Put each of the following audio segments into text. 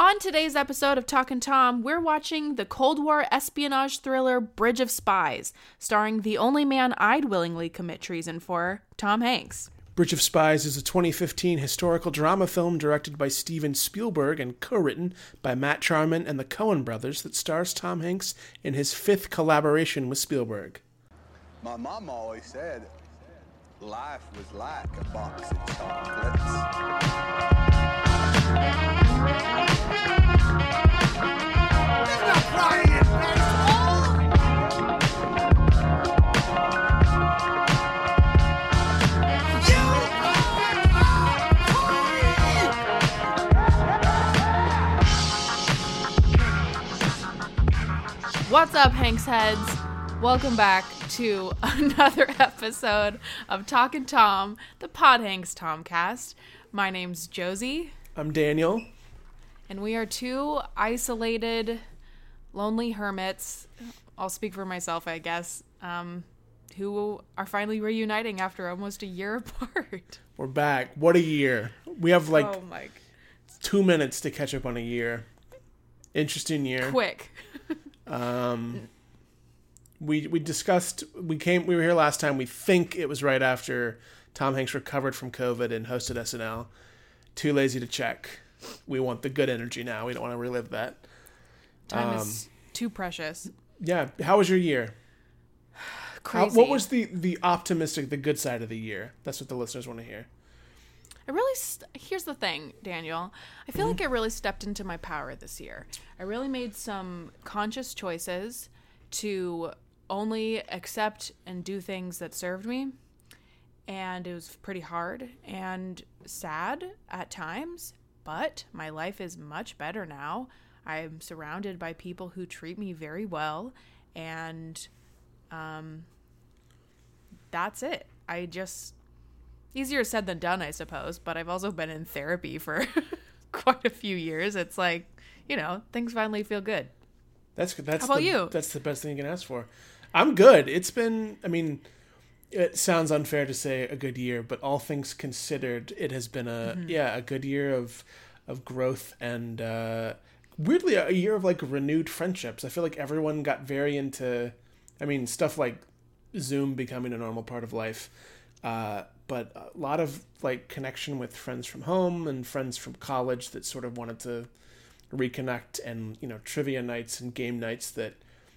On today's episode of Talkin' Tom, we're watching the Cold War espionage thriller Bridge of Spies, starring the only man I'd willingly commit treason for, Tom Hanks. Bridge of Spies is a 2015 historical drama film directed by Steven Spielberg and co-written by Matt Charman and the Coen brothers that stars Tom Hanks in his fifth collaboration with Spielberg. My mom always said life was like a box of chocolates. What's up, Hanks heads? Welcome back to another episode of Talkin' Tom, the Pod Hanks Tomcast. My name's Josie. I'm Daniel. And we are two isolated, lonely hermits, I'll speak for myself, I guess, who are finally reuniting after almost a year apart. We're back. What a year. We have like Oh my. 2 minutes to catch up on a year. Interesting year. Quick. We discussed, we were here last time. We think it was right after Tom Hanks recovered from COVID and hosted SNL. Too lazy to check. We want the good energy now. We don't want to relive that. Time is too precious. Yeah. How was your year? Crazy. What was the optimistic, the good side of the year? That's what the listeners want to hear. Here's the thing, Daniel. I feel like I really stepped into my power this year. I really made some conscious choices to only accept and do things that served me. And it was pretty hard and sad at times, but my life is much better now. I'm surrounded by people who treat me very well, and that's it. Easier said than done, I suppose, but I've also been in therapy for quite a few years. It's like, things finally feel good. That's How about you? That's the best thing you can ask for. I'm good. It's been, it sounds unfair to say a good year, but all things considered, it has been a good year of growth and weirdly a year of like renewed friendships. I feel like everyone got very into, stuff like Zoom becoming a normal part of life. But a lot of like connection with friends from home and friends from college that sort of wanted to reconnect, and trivia nights and game nights that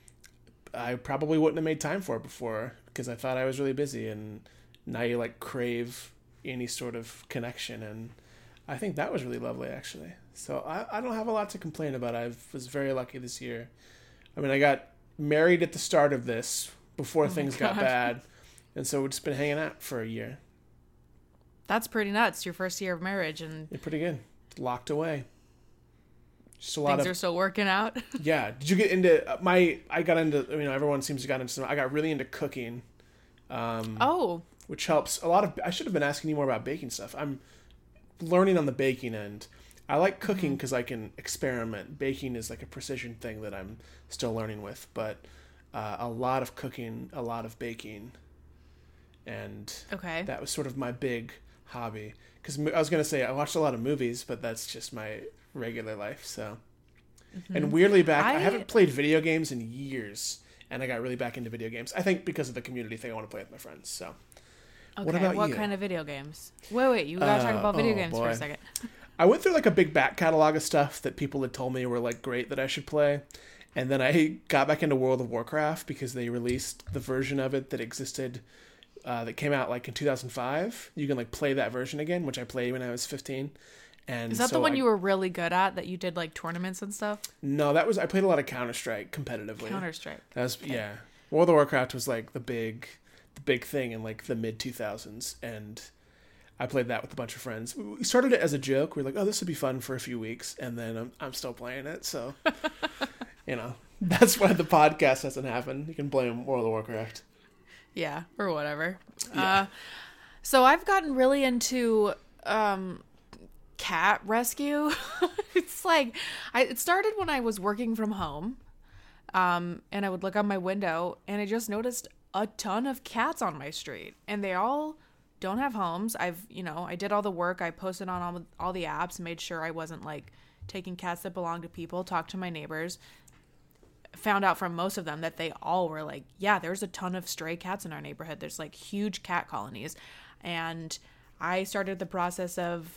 I probably wouldn't have made time for before because I thought I was really busy, and now you like crave any sort of connection, and I think that was really lovely actually. So I don't have a lot to complain about. I was very lucky this year. I got married at the start of this before things got bad, and so we've just been hanging out for a year. That's pretty nuts. Your first year of marriage, and You're pretty good. Locked away. Just a lot things are still working out. Yeah. Did you get into everyone seems to got into I got really into cooking. Which helps a lot. I should have been asking you more about baking stuff. I'm learning on the baking end. I like cooking because I can experiment. Baking is like a precision thing that I'm still learning with, but a lot of cooking, a lot of baking. And that was sort of my big hobby, because I was going to say I watched a lot of movies, but that's just my regular life. So, and weirdly I haven't played video games in years, and I got really back into video games. I think because of the community thing, I want to play with my friends. So, what about you? Kind of video games? Wait, you gotta talk about video games for a second. I went through like a big back catalog of stuff that people had told me were like great that I should play. And then I got back into World of Warcraft because they released the version of it that existed that came out like in 2005. You can like play that version again, which I played when I was 15. And is that the one you were really good at, that you did like tournaments and stuff? No, I played a lot of Counter-Strike competitively. Counter-Strike. Yeah. World of Warcraft was like the big thing in like the mid 2000s, and I played that with a bunch of friends. We started it as a joke. We were like, oh, this would be fun for a few weeks, and then I'm still playing it. So, that's why the podcast hasn't happened. You can blame World of Warcraft. Yeah, or whatever. Yeah. So I've gotten really into cat rescue. It's like it started when I was working from home, and I would look out my window and I just noticed a ton of cats on my street, and they all don't have homes. I did all the work. I posted on all the apps, made sure I wasn't like taking cats that belong to people, talked to my neighbors, found out from most of them that they all were like, yeah, there's a ton of stray cats in our neighborhood. There's like huge cat colonies. And I started the process of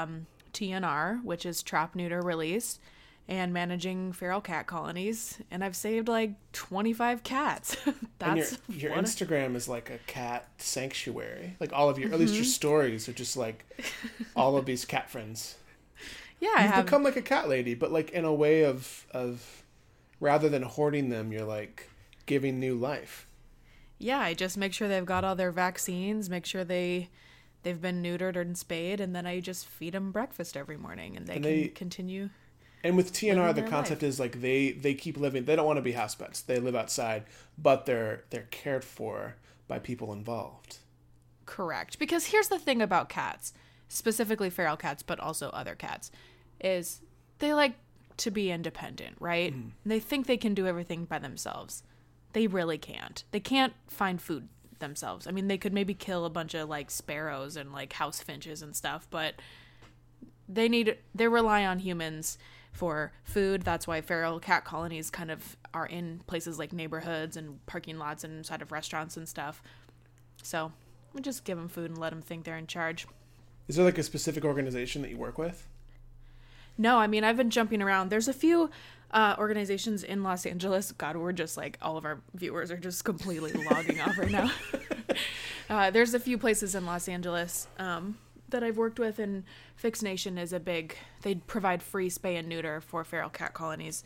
TNR, which is trap, neuter, release, and managing feral cat colonies. And I've saved like 25 cats. That's and your Instagram is like a cat sanctuary. Like all of your, at least your stories are just like all of these cat friends. Yeah, You've become like a cat lady, but like in a way of rather than hoarding them, you're like giving new life. Yeah, I just make sure they've got all their vaccines, make sure they've been neutered and spayed, and then I just feed them breakfast every morning, and they can continue. And with TNR, the concept is like they keep living. They don't want to be house pets. They live outside, but they're cared for by people involved. Correct. Because here's the thing about cats, specifically feral cats, but also other cats, is they like to be independent, right? They think they can do everything by themselves. They really can't. They can't find food themselves. I mean, they could maybe kill a bunch of like sparrows and like house finches and stuff, but they rely on humans for food. That's why feral cat colonies kind of are in places like neighborhoods and parking lots and inside of restaurants and stuff. So we just give them food and let them think they're in charge. Is there like a specific organization that you work with? No, I mean, I've been jumping around. There's a few organizations in Los Angeles. God, we're just like, all of our viewers are just completely logging off right now. There's a few places in Los Angeles that I've worked with, and Fix Nation is they provide free spay and neuter for feral cat colonies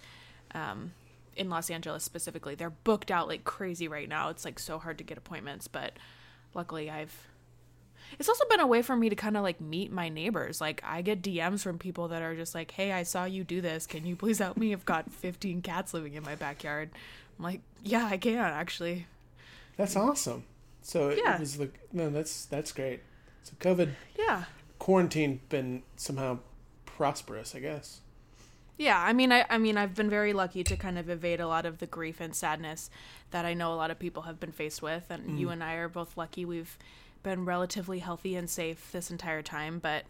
in Los Angeles specifically. They're booked out like crazy right now. It's like so hard to get appointments, but luckily it's also been a way for me to kind of like meet my neighbors. Like I get DMs from people that are just like, hey, I saw you do this. Can you please help me? I've got 15 cats living in my backyard. I'm like, yeah, I can actually. That's awesome. So yeah. It was like, no, that's great. So COVID quarantine been somehow prosperous, I guess. Yeah, I mean, I've been very lucky to kind of evade a lot of the grief and sadness that I know a lot of people have been faced with. And you and I are both lucky. We've been relatively healthy and safe this entire time, but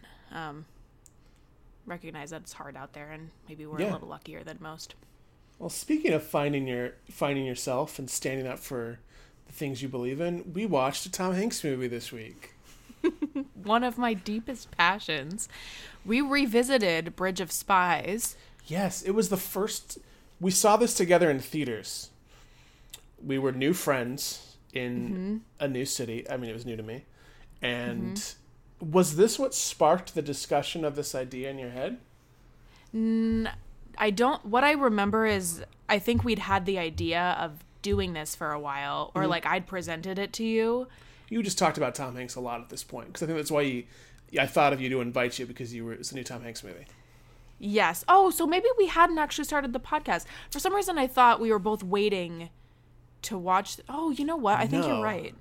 recognize that it's hard out there, and maybe we're a little luckier than most. Well, speaking of finding yourself and standing up for the things you believe in, we watched a Tom Hanks movie this week. One of my deepest passions. We revisited Bridge of Spies. Yes, it was the first. We saw this together in theaters. We were new friends in a new city. I mean, it was new to me. And was this what sparked the discussion of this idea in your head? What I remember is I think we'd had the idea of doing this for a while, or like I'd presented it to you. You just talked about Tom Hanks a lot at this point, because I think that's why I thought of you to invite you, because it's a new Tom Hanks movie. Yes. Oh, so maybe we hadn't actually started the podcast. For some reason, I thought we were both waiting to watch. Oh, you know what? I think you're right.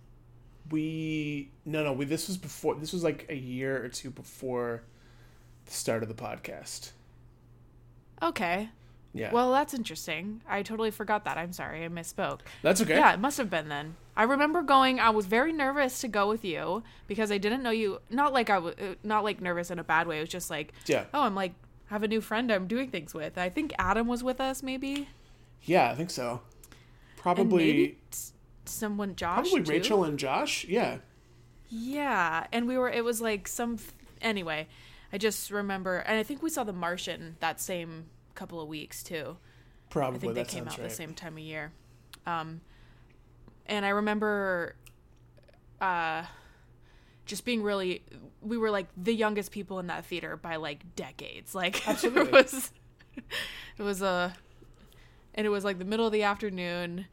This was before. This was like a year or two before the start of the podcast. Okay. Yeah. Well, that's interesting. I totally forgot that. I'm sorry. I misspoke. That's okay. Yeah, it must have been then. I remember I was very nervous to go with you because I didn't know you. Not like nervous in a bad way. It was just like, I'm like, have a new friend I'm doing things with. I think Adam was with us, maybe. Yeah, I think so. Probably. And maybe someone, Josh. Probably too? Rachel and Josh. Yeah. Yeah, and it was like anyway, I just remember, and I think we saw The Martian that same couple of weeks too. Probably. I think they came out the same time of year. And I remember just being we were like the youngest people in that theater by like decades. Like Absolutely. it was like the middle of the afternoon.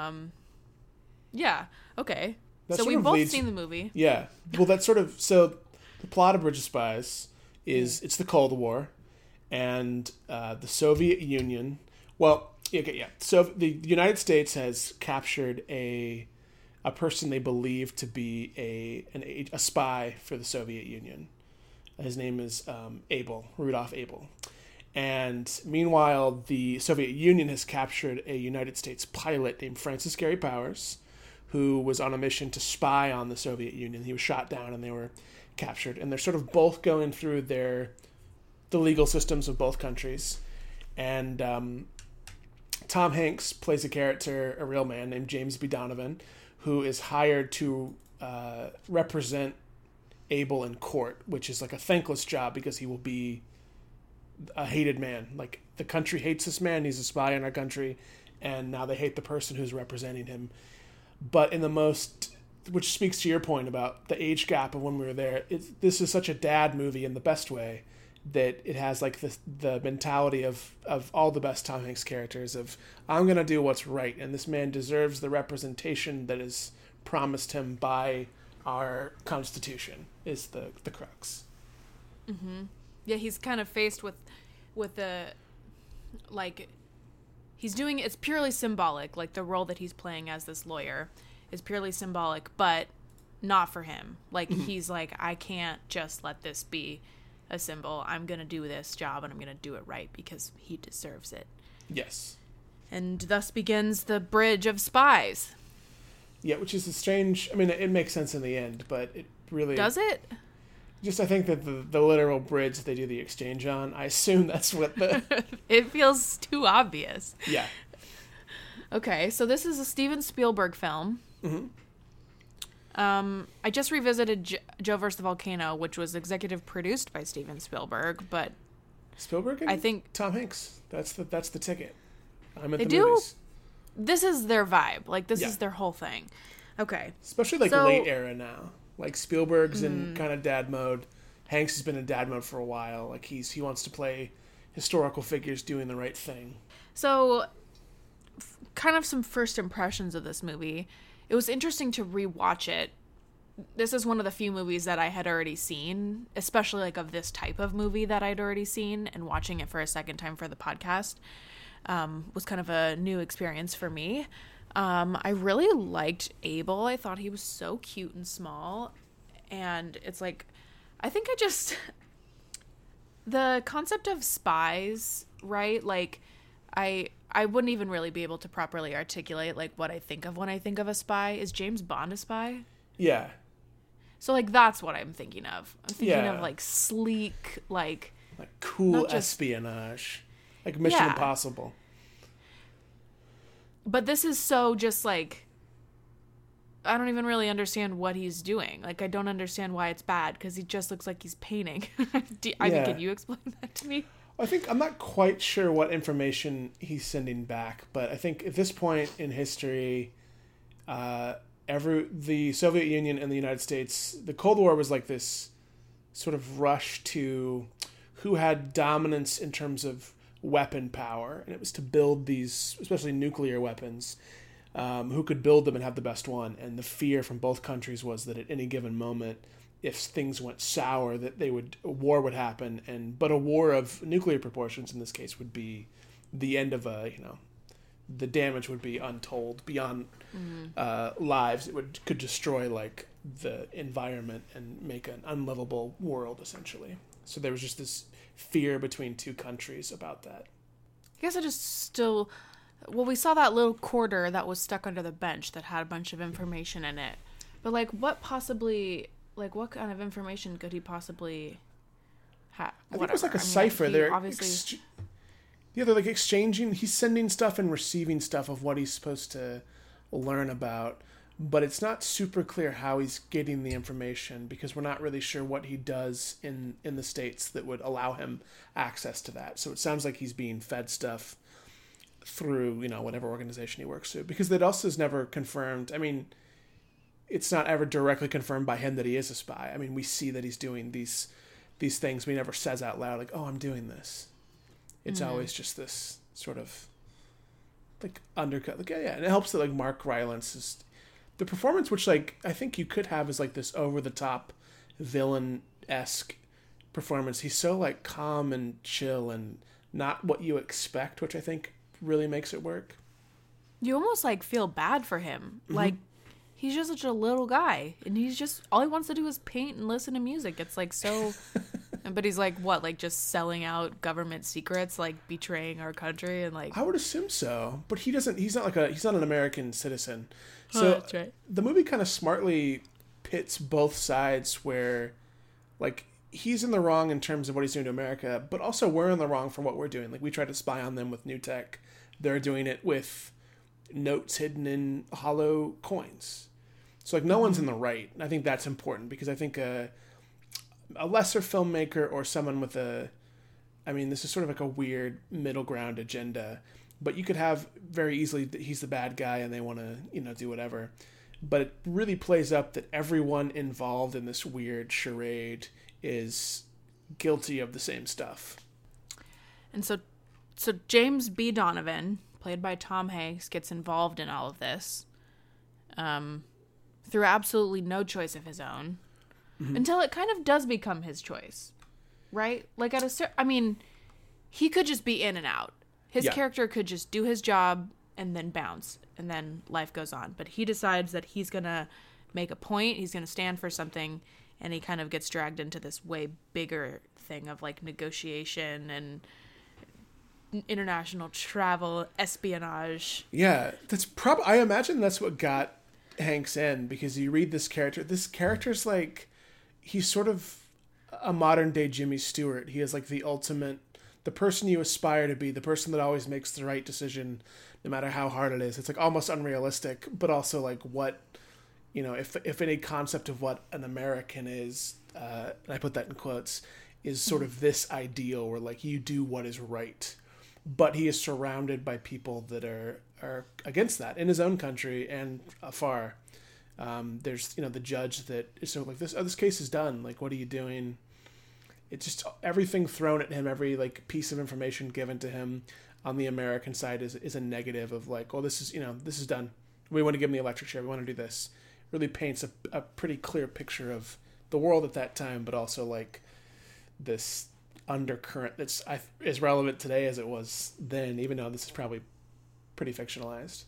Yeah. Okay. So we've both seen the movie. Yeah. Well, that's so the plot of Bridge of Spies is it's the Cold War, and the Soviet Union. Well, okay, yeah. So the United States has captured a person they believe to be a spy for the Soviet Union. His name is Rudolf Abel. And meanwhile, the Soviet Union has captured a United States pilot named Francis Gary Powers, who was on a mission to spy on the Soviet Union. He was shot down and they were captured. And they're sort of both going through their the legal systems of both countries. And Tom Hanks plays a character, a real man named James B. Donovan, who is hired to represent Abel in court, which is like a thankless job because he will be a hated man. Like, the country hates this man. He's a spy in our country, and now they hate the person who's representing him. But in the most, which speaks to your point about the age gap of when we were there, this is such a dad movie in the best way, that it has like the mentality of all the best Tom Hanks characters of, I'm going to do what's right, and this man deserves the representation that is promised him by our Constitution, is the crux. Mm-hmm. Yeah, he's kind of faced with the, like, he's doing, it's purely symbolic, like the role that he's playing as this lawyer is purely symbolic, but not for him. Like, he's like, I can't just let this be a symbol. I'm going to do this job, and I'm going to do it right because he deserves it. Yes. And thus begins the Bridge of Spies. Yeah, which is a strange, I mean, it makes sense in the end, but it really... Does it? Just, I think that the literal bridge that they do the exchange on, I assume that's what the... It feels too obvious. Yeah. Okay, so this is a Steven Spielberg film. Mm-hmm. I just revisited Joe vs. the Volcano, which was executive produced by Steven Spielberg, but... Spielberg and I think Tom Hanks. That's the ticket. I'm at they the do. movies. This is their vibe. Like, this Yeah. is their whole thing. Okay. Especially, like, So- late era now. Like, Spielberg's in kind of dad mode. Hanks has been in dad mode for a while. Like, he wants to play historical figures doing the right thing. So, kind of some first impressions of this movie. It was interesting to rewatch it. This is one of the few movies that I had already seen, especially like of this type of movie that I'd already seen, and watching it for a second time for the podcast was kind of a new experience for me. I really liked Abel. I thought he was so cute and small, and it's like, I think the concept of spies, right? Like, I wouldn't even really be able to properly articulate like what I think of when I think of a spy. Is James Bond a spy? Yeah. So, like, that's what I'm thinking of. I'm thinking Yeah. of, like, sleek, like cool not just- espionage. Like Mission Yeah. Impossible. But this is so just, like, I don't even really understand what he's doing. Like, I don't understand why it's bad, because he just looks like he's painting. I mean, Yeah. can you explain that to me? I think I'm not quite sure what information he's sending back, but I think at this point in history, the Soviet Union and the United States, the Cold War was like this sort of rush to who had dominance in terms of weapon power, and it was to build these, especially nuclear weapons, who could build them and have the best one. And the fear from both countries was that at any given moment, if things went sour, that a war would happen, but a war of nuclear proportions in this case would be the end of the damage would be untold beyond lives. It could destroy like the environment and make an unlivable world essentially. So there was just this fear between two countries about that. I guess I just still... Well, we saw that little quarter that was stuck under the bench that had a bunch of information in it. But, like, what kind of information could he possibly have? I think it was like a cipher. They're obviously... they're like exchanging. He's sending stuff and receiving stuff of what he's supposed to learn about. But it's not super clear how he's getting the information, because we're not really sure what he does in the States that would allow him access to that. So it sounds like he's being fed stuff through, whatever organization he works through. Because that also is never confirmed. I mean, it's not ever directly confirmed by him that he is a spy. I mean, we see that he's doing these things, but he never says out loud, like, oh, I'm doing this. It's always just this sort of, like, undercut. Like, yeah, and it helps that, like, Mark Rylance is... The performance, which, like, I think you could have is, like, this over-the-top villain-esque performance. He's so, like, calm and chill and not what you expect, which I think really makes it work. You almost, like, feel bad for him. Mm-hmm. Like, he's just such a little guy, and he's just... All he wants to do is paint and listen to music. It's, like, so... But he's, like, what? Like, just selling out government secrets, like, betraying our country, and, like... I would assume so. But he doesn't... He's not an American citizen. So that's right. The movie kind of smartly pits both sides where, like, he's in the wrong in terms of what he's doing to America, but also we're in the wrong for what we're doing. Like, we try to spy on them with new tech. They're doing it with notes hidden in hollow coins. So, like, no one's in the right. And I think that's important because I think a lesser filmmaker or someone with this is sort of like a weird middle ground agenda, but you could have very easily that he's the bad guy and they want to, do whatever. But it really plays up that everyone involved in this weird charade is guilty of the same stuff. And so James B. Donovan, played by Tom Hanks, gets involved in all of this through absolutely no choice of his own, until it kind of does become his choice, right? Like he could just be in and out. His character could just do his job and then bounce, and then life goes on. But he decides that he's going to make a point, he's going to stand for something, and he kind of gets dragged into this way bigger thing of like negotiation and international travel, espionage. Yeah, I imagine that's what got Hanks in, because you read this character's like, he's sort of a modern day Jimmy Stewart. He is like the person you aspire to be, the person that always makes the right decision no matter how hard it is. It's like almost unrealistic, but also like what, if any concept of what an American is, and I put that in quotes, is sort of this ideal where like you do what is right. But he is surrounded by people that are against that in his own country and afar. There's, the judge that is sort of like, this case is done. Like, what are you doing? It's just everything thrown at him, every like piece of information given to him on the American side is a negative of like, oh, this is done. We want to give him the electric chair. We want to do this. Really paints a pretty clear picture of the world at that time, but also like this undercurrent that's as relevant today as it was then, even though this is probably pretty fictionalized.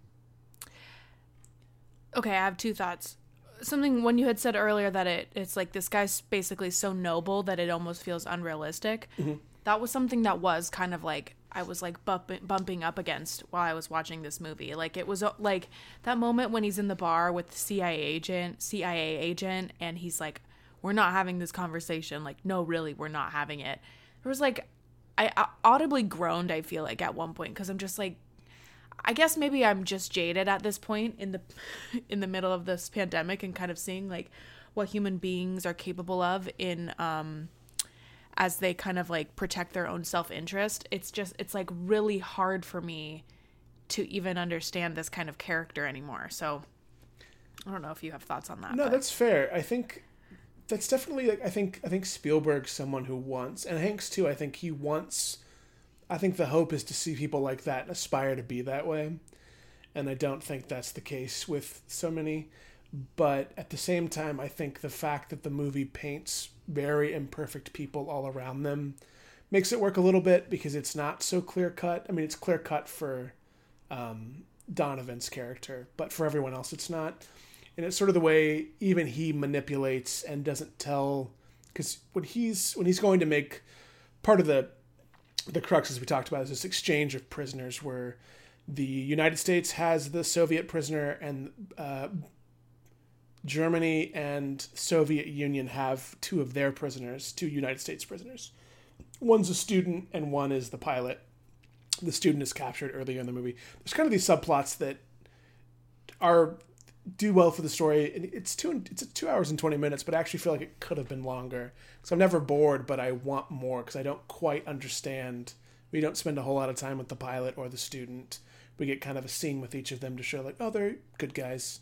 Okay, I have two thoughts. Something when you had said earlier that it's like this guy's basically so noble that it almost feels unrealistic. Mm-hmm. That was something that was kind of like I was like bumping up against while I was watching this movie. Like it was like that moment when he's in the bar with the CIA agent and he's like, we're not having this conversation. Like, no, really, we're not having it. There was like, I audibly groaned, I feel like, at one point, because I'm just like, I guess maybe I'm just jaded at this point in the middle of this pandemic and kind of seeing like what human beings are capable of in as they kind of like protect their own self-interest. It's like really hard for me to even understand this kind of character anymore. So I don't know if you have thoughts on that. No, that's fair. I think that's definitely like, I think Spielberg's someone who wants, and Hanks too, I think he wants, I think the hope is to see people like that and aspire to be that way. And I don't think that's the case with so many. But at the same time, I think the fact that the movie paints very imperfect people all around them makes it work a little bit, because it's not so clear cut. I mean, it's clear cut for Donovan's character, but for everyone else, it's not. And it's sort of the way even he manipulates and doesn't tell, because when he's going to make part of the crux, as we talked about, is this exchange of prisoners where the United States has the Soviet prisoner and Germany and Soviet Union have two of their prisoners, two United States prisoners. One's a student and one is the pilot. The student is captured earlier in the movie. There's kind of these subplots that do well for the story. It's 2 hours and 20 minutes, but I actually feel like it could have been longer. So I'm never bored, but I want more because I don't quite understand. We don't spend a whole lot of time with the pilot or the student. We get kind of a scene with each of them to show like, oh, they're good guys.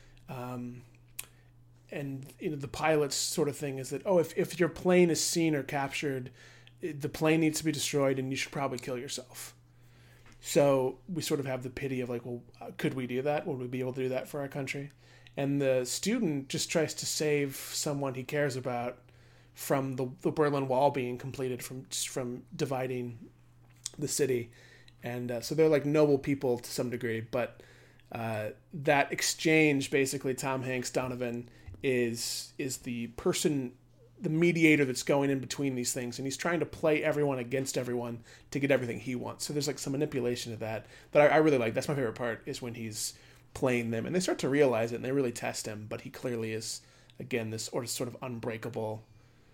And the pilot's sort of thing is that, oh, if your plane is seen or captured, the plane needs to be destroyed and you should probably kill yourself. So we sort of have the pity of like, well, could we do that? Would we be able to do that for our country? And the student just tries to save someone he cares about from the Berlin Wall being completed, from dividing the city. And so they're like noble people to some degree. But that exchange, basically, Tom Hanks, Donovan, is the person, the mediator that's going in between these things, and he's trying to play everyone against everyone to get everything he wants. So there's like some manipulation of that I really like. That's my favorite part, is when he's playing them and they start to realize it and they really test him, but he clearly is, again, this sort of unbreakable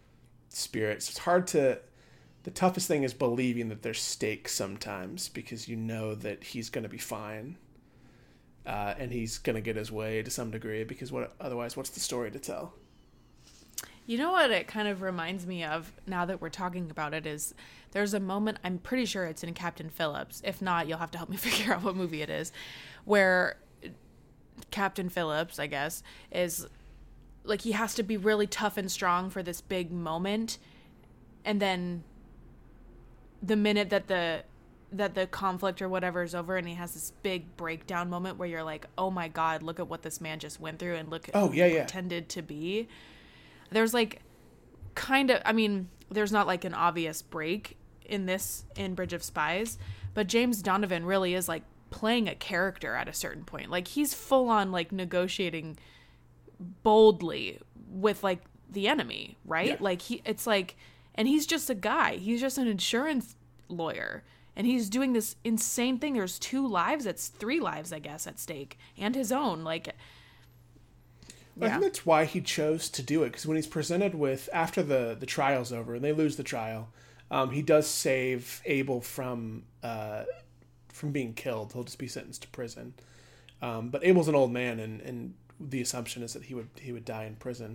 spirits. It's hard to. The toughest thing is believing that there's stakes sometimes, because you know that he's going to be fine, and he's going to get his way to some degree. Because otherwise, what's the story to tell? You know what it kind of reminds me of now that we're talking about it is there's a moment, I'm pretty sure it's in Captain Phillips. If not, you'll have to help me figure out what movie it is, where Captain Phillips, I guess, is like he has to be really tough and strong for this big moment. And then the minute that the conflict or whatever is over and he has this big breakdown moment where you're like, oh my God, look at what this man just went through and look at who he pretended to be. There's like kind of, I mean, there's not like an obvious break in Bridge of Spies, but James Donovan really is like playing a character at a certain point. Like he's full on like negotiating boldly with like the enemy, right? Yeah. Like it's like, and he's just a guy. He's just an insurance lawyer. And he's doing this insane thing. There's 2 lives. It's 3 lives, I guess, at stake. And his own. Like, yeah. I think that's why he chose to do it. Because when he's presented with, after the trial's over, and they lose the trial, he does save Abel from being killed. He'll just be sentenced to prison. But Abel's an old man, and the assumption is that he would die in prison.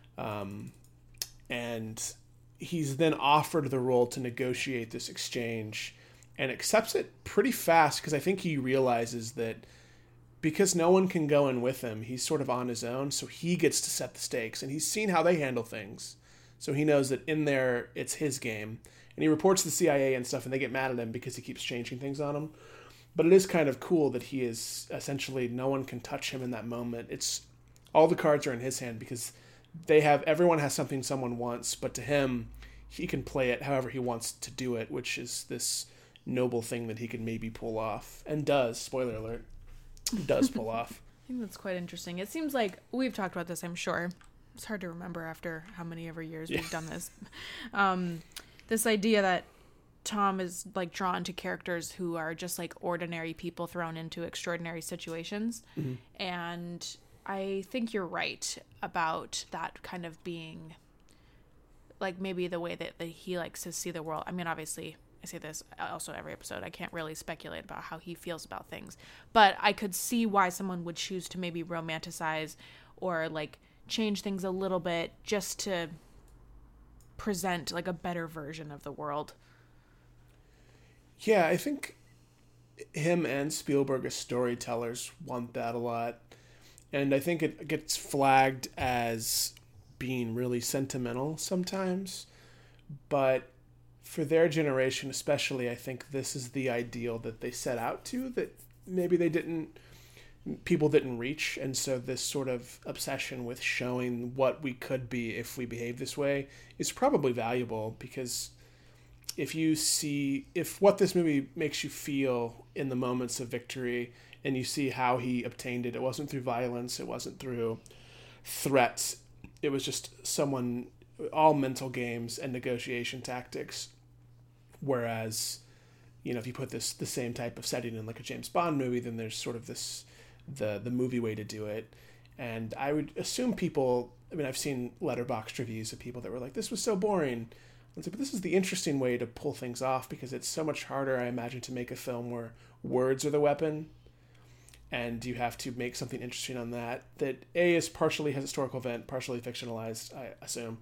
And he's then offered the role to negotiate this exchange and accepts it pretty fast, because I think he realizes that because no one can go in with him, he's sort of on his own, so he gets to set the stakes, and he's seen how they handle things. So he knows that in there, it's his game. And he reports to the CIA and stuff, and they get mad at him because he keeps changing things on him. But it is kind of cool that he is essentially, no one can touch him in that moment. It's all the cards are in his hand, because everyone has something someone wants, but to him, he can play it however he wants to do it, which is this noble thing that he can maybe pull off, and does. Spoiler alert. Does pull off. I think that's quite interesting. It seems like we've talked about this, I'm sure. It's hard to remember after how many ever years we've done this. This idea that Tom is like drawn to characters who are just like ordinary people thrown into extraordinary situations. Mm-hmm. And I think you're right about that kind of being like maybe the way that he likes to see the world. I mean, obviously, I say this also every episode. I can't really speculate about how he feels about things. But I could see why someone would choose to maybe romanticize or like change things a little bit just to present like a better version of the world. Yeah, I think him and Spielberg as storytellers want that a lot. And I think it gets flagged as being really sentimental sometimes. But for their generation especially, I think this is the ideal that they set out to, that maybe people didn't reach. And so this sort of obsession with showing what we could be if we behave this way is probably valuable, because if what this movie makes you feel in the moments of victory, and you see how he obtained it, it wasn't through violence, it wasn't through threats, it was just all mental games and negotiation tactics. Whereas, if you put the same type of setting in like a James Bond movie, then there's sort of the movie way to do it. And I would assume I've seen Letterboxd reviews of people that were like, this was so boring. But this is the interesting way to pull things off, because it's so much harder, I imagine, to make a film where words are the weapon, and you have to make something interesting on that is partially has historical event, partially fictionalized, I assume.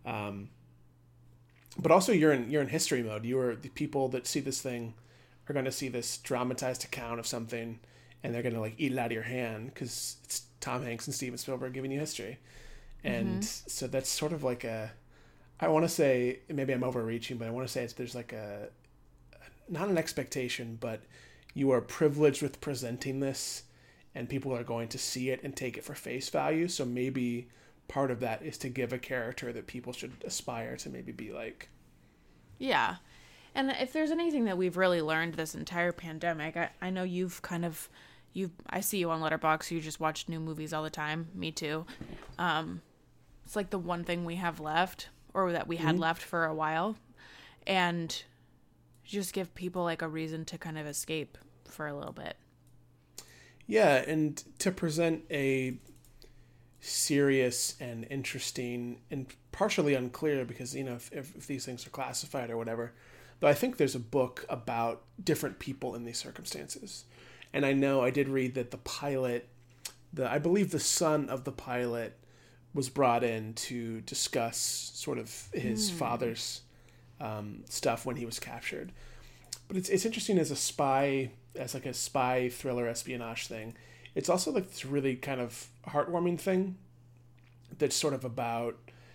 But also you're in history mode. The people that see this thing are going to see this dramatized account of something, and they're going to like eat it out of your hand, because it's Tom Hanks and Steven Spielberg giving you history. And so that's sort of like I want to say, maybe I'm overreaching, but I want to say there's like not an expectation, but you are privileged with presenting this, and people are going to see it and take it for face value. So maybe part of that is to give a character that people should aspire to maybe be like. Yeah. And if there's anything that we've really learned this entire pandemic, I know I see you on Letterboxd, you just watch new movies all the time. Me too. It's like the one thing we have left, or that we had left for a while, and just give people like a reason to kind of escape for a little bit. Yeah, and to present a serious and interesting and partially unclear because, if these things are classified or whatever. But I think there's a book about different people in these circumstances. And I know I did read that the pilot, I believe the son of the pilot was brought in to discuss sort of his father's stuff when he was captured. But it's interesting as a spy thriller espionage thing. It's also like this really kind of heartwarming thing that's sort of about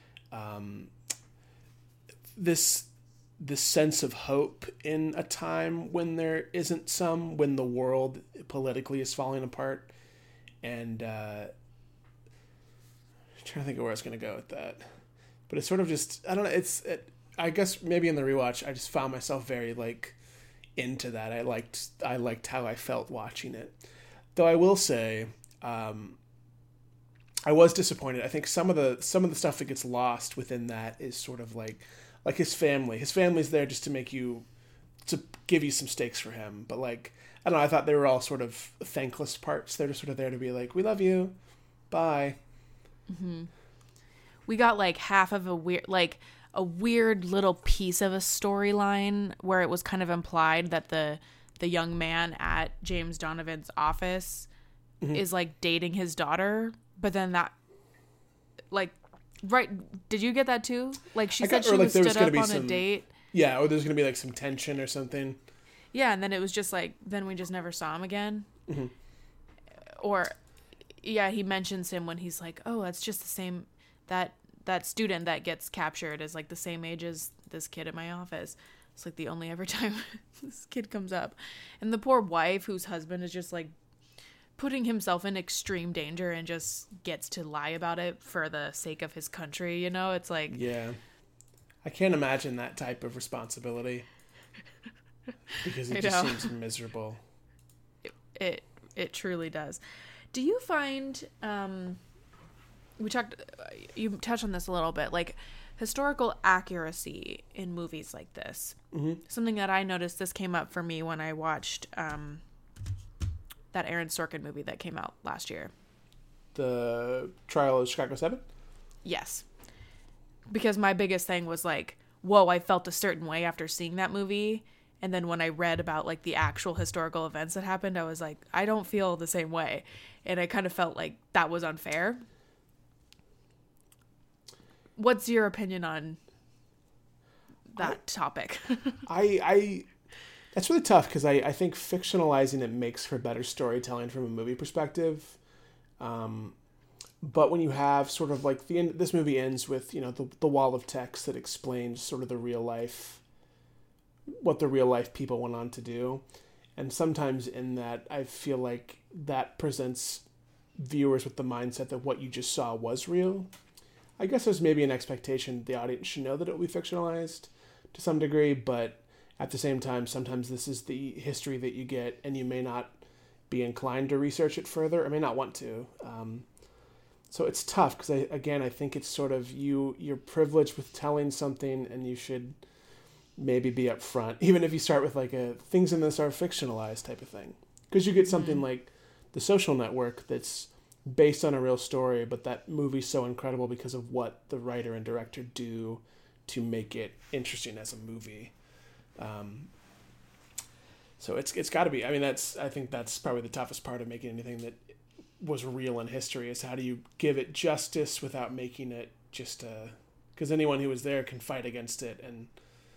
this sense of hope in a time when there isn't some, when the world politically is falling apart. And I'm trying to think of where I was going to go with that. But it's sort of just, I don't know, I guess maybe in the rewatch, I just found myself very like into that. I liked how I felt watching it. Though I will say, I was disappointed. I think some of the stuff that gets lost within that is sort of like his family. His family's there just to give you some stakes for him. But like, I don't know, I thought they were all sort of thankless parts. They're just sort of there to be like, we love you, bye. Mm-hmm. We got like half of a weird little piece of a storyline where it was kind of implied that the young man at James Donovan's office is like dating his daughter, but then that, like, right? Did you get that too? Like she said she was stood up on a date. Yeah, or there's gonna be like some tension or something. Yeah, and then it was just like, then we just never saw him again. Mm-hmm. Or, yeah, he mentions him when he's like, oh, that's just the same, that student that gets captured is like the same age as this kid at my office. It's like the only ever time this kid comes up. And the poor wife whose husband is just like putting himself in extreme danger and just gets to lie about it for the sake of his country, It's like... Yeah. I can't imagine that type of responsibility. Because it just seems miserable. It truly does. Do you find... you touched on this a little bit, like historical accuracy in movies like this. Mm-hmm. Something that I noticed, this came up for me when I watched that Aaron Sorkin movie that came out last year. The Trial of Chicago 7? Yes. Because my biggest thing was like, whoa, I felt a certain way after seeing that movie. And then when I read about like the actual historical events that happened, I was like, I don't feel the same way. And I kind of felt like that was unfair. What's your opinion on that topic? That's really tough because I think fictionalizing it makes for better storytelling from a movie perspective. But when you have sort of like this movie ends with, the wall of text that explains sort of what the real life people went on to do. And sometimes in that, I feel like that presents viewers with the mindset that what you just saw was real. I guess there's maybe an expectation the audience should know that it will be fictionalized to some degree, but at the same time, sometimes this is the history that you get, and you may not be inclined to research it further, or may not want to. So it's tough, because I think it's sort of you're privileged with telling something, and you should maybe be upfront, even if you start with like things in this are fictionalized type of thing. Because you get something like The Social Network that's based on a real story, but that movie's so incredible because of what the writer and director do to make it interesting as a movie. So it's got to be. I mean, I think that's probably the toughest part of making anything that was real in history, is how do you give it justice without making it just because anyone who was there can fight against it, and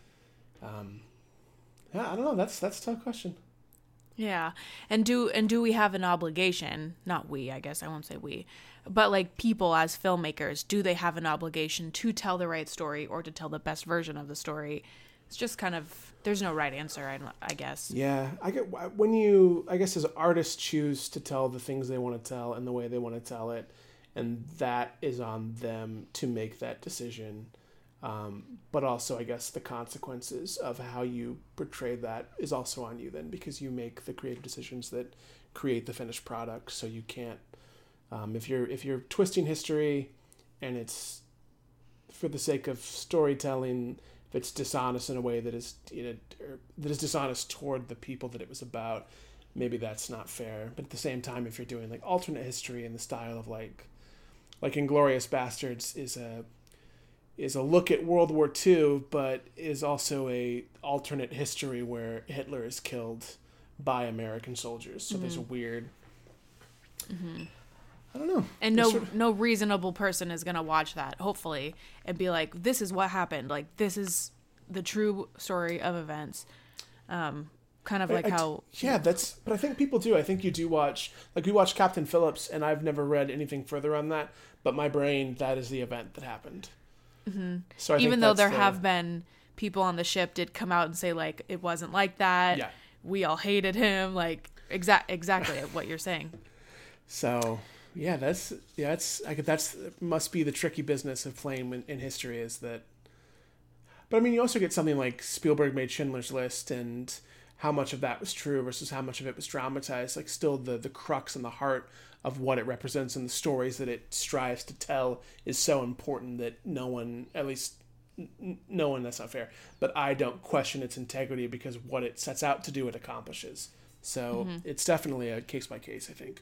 I don't know. That's a tough question. Yeah. And do we have an obligation, not we, I guess I won't say we, but like people as filmmakers, do they have an obligation to tell the right story or to tell the best version of the story? It's just kind of, there's no right answer, I guess. Yeah. I guess as artists choose to tell the things they want to tell and the way they want to tell it, and that is on them to make that decision. But also, I guess, the consequences of how you portray that is also on you then, because you make the creative decisions that create the finished product. So you can't, if you're twisting history and it's for the sake of storytelling, if it's dishonest in a way that is dishonest toward the people that it was about, maybe that's not fair. But at the same time, if you're doing like alternate history in the style of like Inglourious Bastards is a look at World War II, but is also a alternate history where Hitler is killed by American soldiers. So there's a weird, I don't know. And no reasonable person is going to watch that, hopefully, and be like, this is what happened. Like, this is the true story of events. Kind of like how... Yeah, but I think people do. I think you do watch... Like, we watched Captain Phillips, and I've never read anything further on that, but my brain, that is the event that happened. Mm-hmm. So I even though there have been people on the ship did come out and say, like, it wasn't like that. Yeah. We all hated him. Like, exactly what you're saying. So... Yeah, that's must be the tricky business of playing in history, is that. But I mean, you also get something like Spielberg made Schindler's List, and how much of that was true versus how much of it was dramatized. Like, still the crux and the heart of what it represents and the stories that it strives to tell is so important that no one, at least no one, that's not fair, but I don't question its integrity, because what it sets out to do, it accomplishes. So it's definitely a case by case, I think.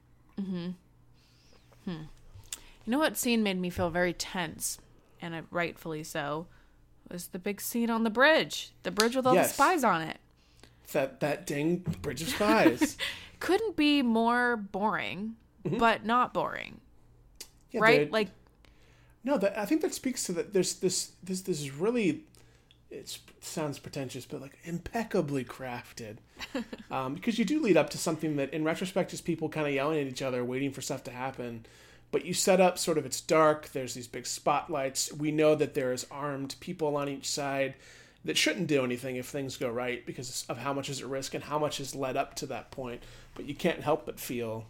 You know what scene made me feel very tense, and rightfully so, was the big scene on the bridge with all the spies on it. That dang Bridge of Spies. Couldn't be more boring, but not boring. Yeah, right? Like, no, I think that speaks to that. There's this really, it sounds pretentious, but like impeccably crafted. Because you do lead up to something that in retrospect is people kind of yelling at each other, waiting for stuff to happen. But you set up sort of, it's dark, there's these big spotlights. We know that there's armed people on each side that shouldn't do anything if things go right, because of how much is at risk and how much is led up to that point. But you can't help but feel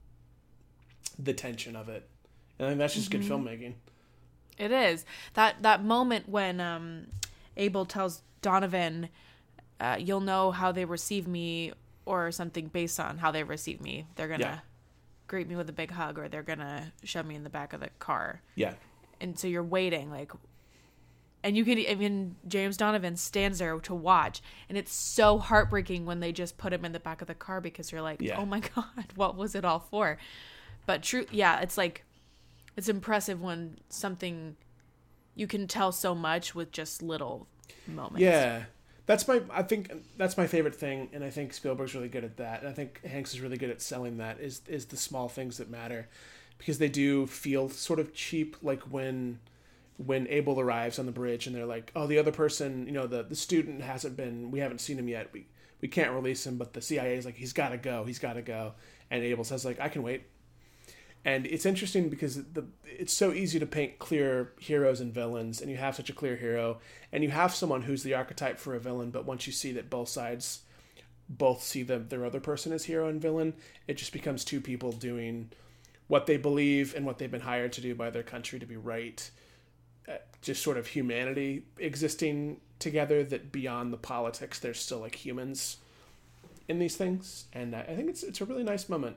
the tension of it. And I think that's just good filmmaking. It is. That moment when Abel tells Donovan, you'll know how they receive me, or something based on how they receive me. They're going to greet me with a big hug, or they're going to shove me in the back of the car. Yeah. And so you're waiting, like, and you can, I mean, James Donovan stands there to watch, and it's so heartbreaking when they just put him in the back of the car, because you're like, oh my God, what was it all for? But it's like, it's impressive when something, you can tell so much with just little moments. Yeah. I think that's my favorite thing, and I think Spielberg's really good at that, and I think Hanks is really good at selling that, is the small things that matter, because they do feel sort of cheap, like when Abel arrives on the bridge and they're like, oh, the other person, you know, the student we haven't seen him yet, we can't release him, but the CIA is like, he's got to go, and Abel says, like, I can wait. And it's interesting because it's so easy to paint clear heroes and villains, and you have such a clear hero, and you have someone who's the archetype for a villain, but once you see that both sides both see their other person as hero and villain, it just becomes two people doing what they believe and what they've been hired to do by their country to be right. Just sort of humanity existing together, that beyond the politics, there's still like humans in these things. And I think it's a really nice moment.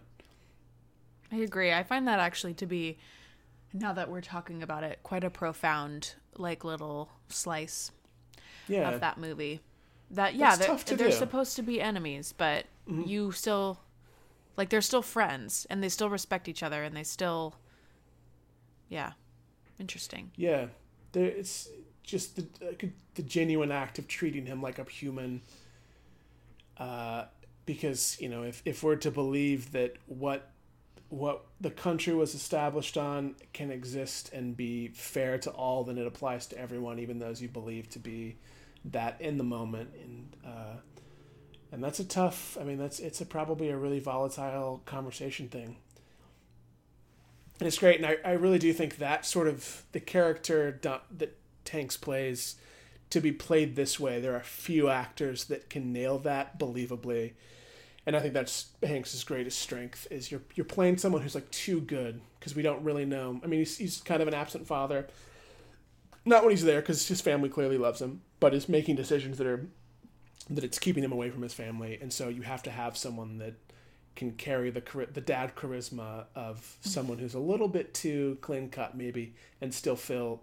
I agree. I find that actually to be, now that we're talking about it, quite a profound, like, little slice of that movie. They're supposed to be enemies, but you still, like, they're still friends, and they still respect each other, and they still, interesting. Yeah, it's just the genuine act of treating him like a human. Because, you know, if we're to believe that what the country was established on can exist and be fair to all, then it applies to everyone, even those you believe to be that in the moment. And that's a tough, I mean, it's probably a really volatile conversation thing. And it's great. And I really do think that sort of the character that Hanks plays, to be played this way, there are few actors that can nail that believably. And I think that's Hanks' greatest strength, is you're playing someone who's like too good, because we don't really know. I mean, he's kind of an absent father. Not when he's there, because his family clearly loves him, but is making decisions that it's keeping him away from his family. And so you have to have someone that can carry the dad charisma of someone who's a little bit too clean cut, maybe, and still feel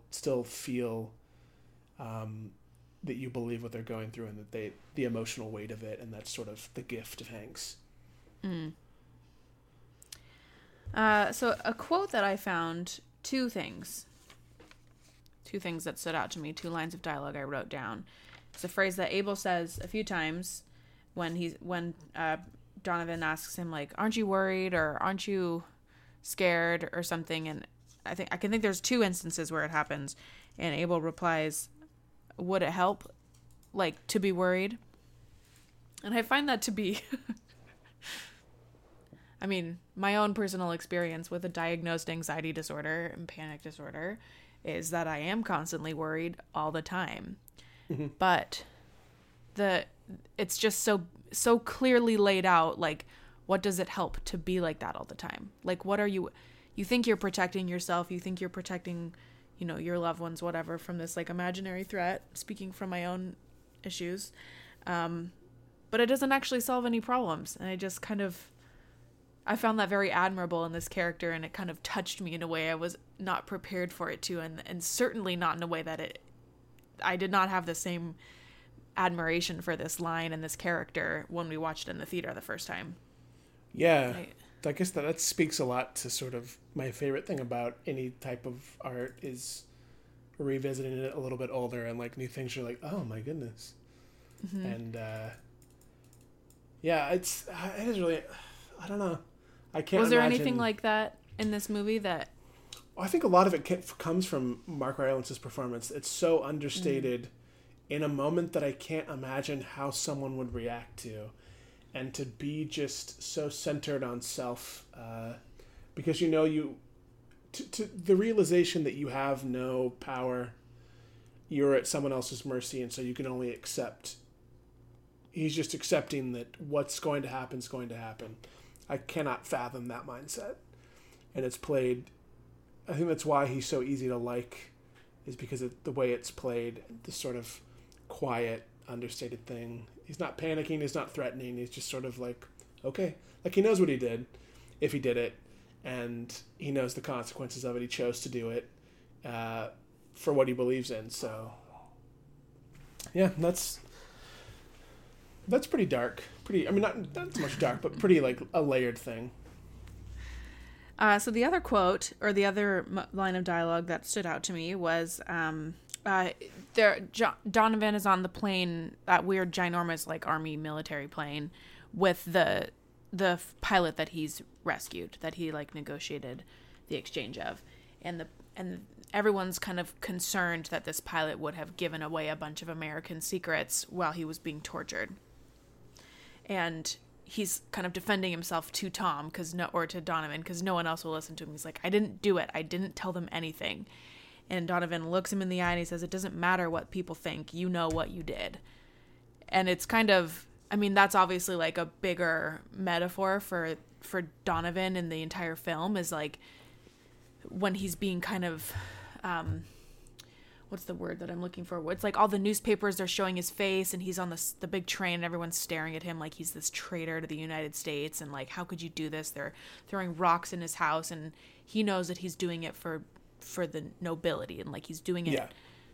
that you believe what they're going through, and that the emotional weight of it, and that's sort of the gift of Hanks. So a quote that I found, two things. two things that stood out to me, two lines of dialogue I wrote down. It's a phrase that Abel says a few times when Donovan asks him, like, aren't you worried or aren't you scared or something? And I can think there's two instances where it happens. And Abel replies, would it help, like, to be worried? And I find that to be, I mean, my own personal experience with a diagnosed anxiety disorder and panic disorder is that I am constantly worried all the time. Mm-hmm. But it's just so clearly laid out, like, what does it help to be like that all the time? Like, what are you think you're protecting yourself, you think you're protecting, you know, your loved ones, whatever, from this, like, imaginary threat, speaking from my own issues. But it doesn't actually solve any problems. And I found that very admirable in this character, and it kind of touched me in a way I was not prepared for it to, and certainly not in a way that I did not have the same admiration for this line and this character when we watched it in the theater the first time. Yeah. I guess that speaks a lot to sort of my favorite thing about any type of art is revisiting it a little bit older, and like new things are like, oh my goodness. Mm-hmm. And yeah, it is really, I don't know. I can't. Was there anything like that in this movie that? I think a lot of it comes from Mark Rylance's performance. It's so understated in a moment that I can't imagine how someone would react to, and to be just so centered on self, because to the realization that you have no power, you're at someone else's mercy, and so you can only accept. He's just accepting that what's going to happen is going to happen. I cannot fathom that mindset. And it's played, I think that's why he's so easy to like, is because of the way it's played, this sort of quiet, understated thing. He's not panicking, he's not threatening, he's just sort of like, okay. Like, he knows what he did, if he did it, and he knows the consequences of it. He chose to do it for what he believes in. So, yeah, that's pretty dark. Not so much dark, but pretty, like, a layered thing. So the other quote, or the other line of dialogue that stood out to me was, Donovan is on the plane, that weird, ginormous, like, army military plane, with the pilot that he's rescued, that he, like, negotiated the exchange of, and everyone's kind of concerned that this pilot would have given away a bunch of American secrets while he was being tortured. And he's kind of defending himself to Tom, to Donovan, because no one else will listen to him. He's like, I didn't do it. I didn't tell them anything. And Donovan looks him in the eye and he says, it doesn't matter what people think. You know what you did. And it's kind of, that's obviously like a bigger metaphor for Donovan in the entire film, is like when he's being kind of, what's the word that I'm looking for? It's like all the newspapers are showing his face, and he's on the big train, and everyone's staring at him like he's this traitor to the United States, and like, how could you do this? They're throwing rocks in his house, and he knows that he's doing it for the nobility, and like he's doing it. Yeah.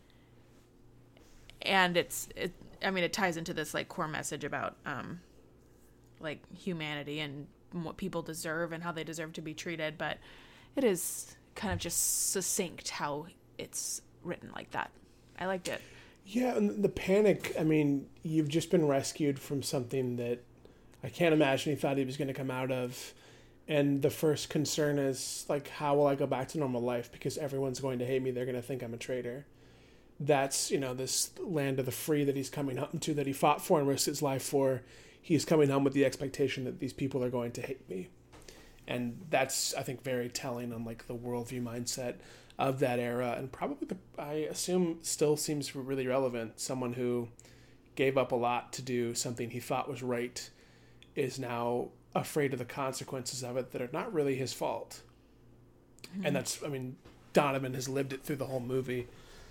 And it ties into this like core message about like humanity and what people deserve and how they deserve to be treated, but it is kind of just succinct how it's written like that. I liked it. Yeah, and the panic, you've just been rescued from something that I can't imagine he thought he was going to come out of, and the first concern is like, how will I go back to normal life, because everyone's going to hate me, they're going to think I'm a traitor. That's, this land of the free that he's coming home to, that he fought for and risked his life for. He's coming home with the expectation that these people are going to hate me. And that's, I think, very telling on like the worldview mindset of that era, and probably I assume still seems really relevant. Someone who gave up a lot to do something he thought was right is now afraid of the consequences of it that are not really his fault. Mm-hmm. And that's, Donovan has lived it through the whole movie.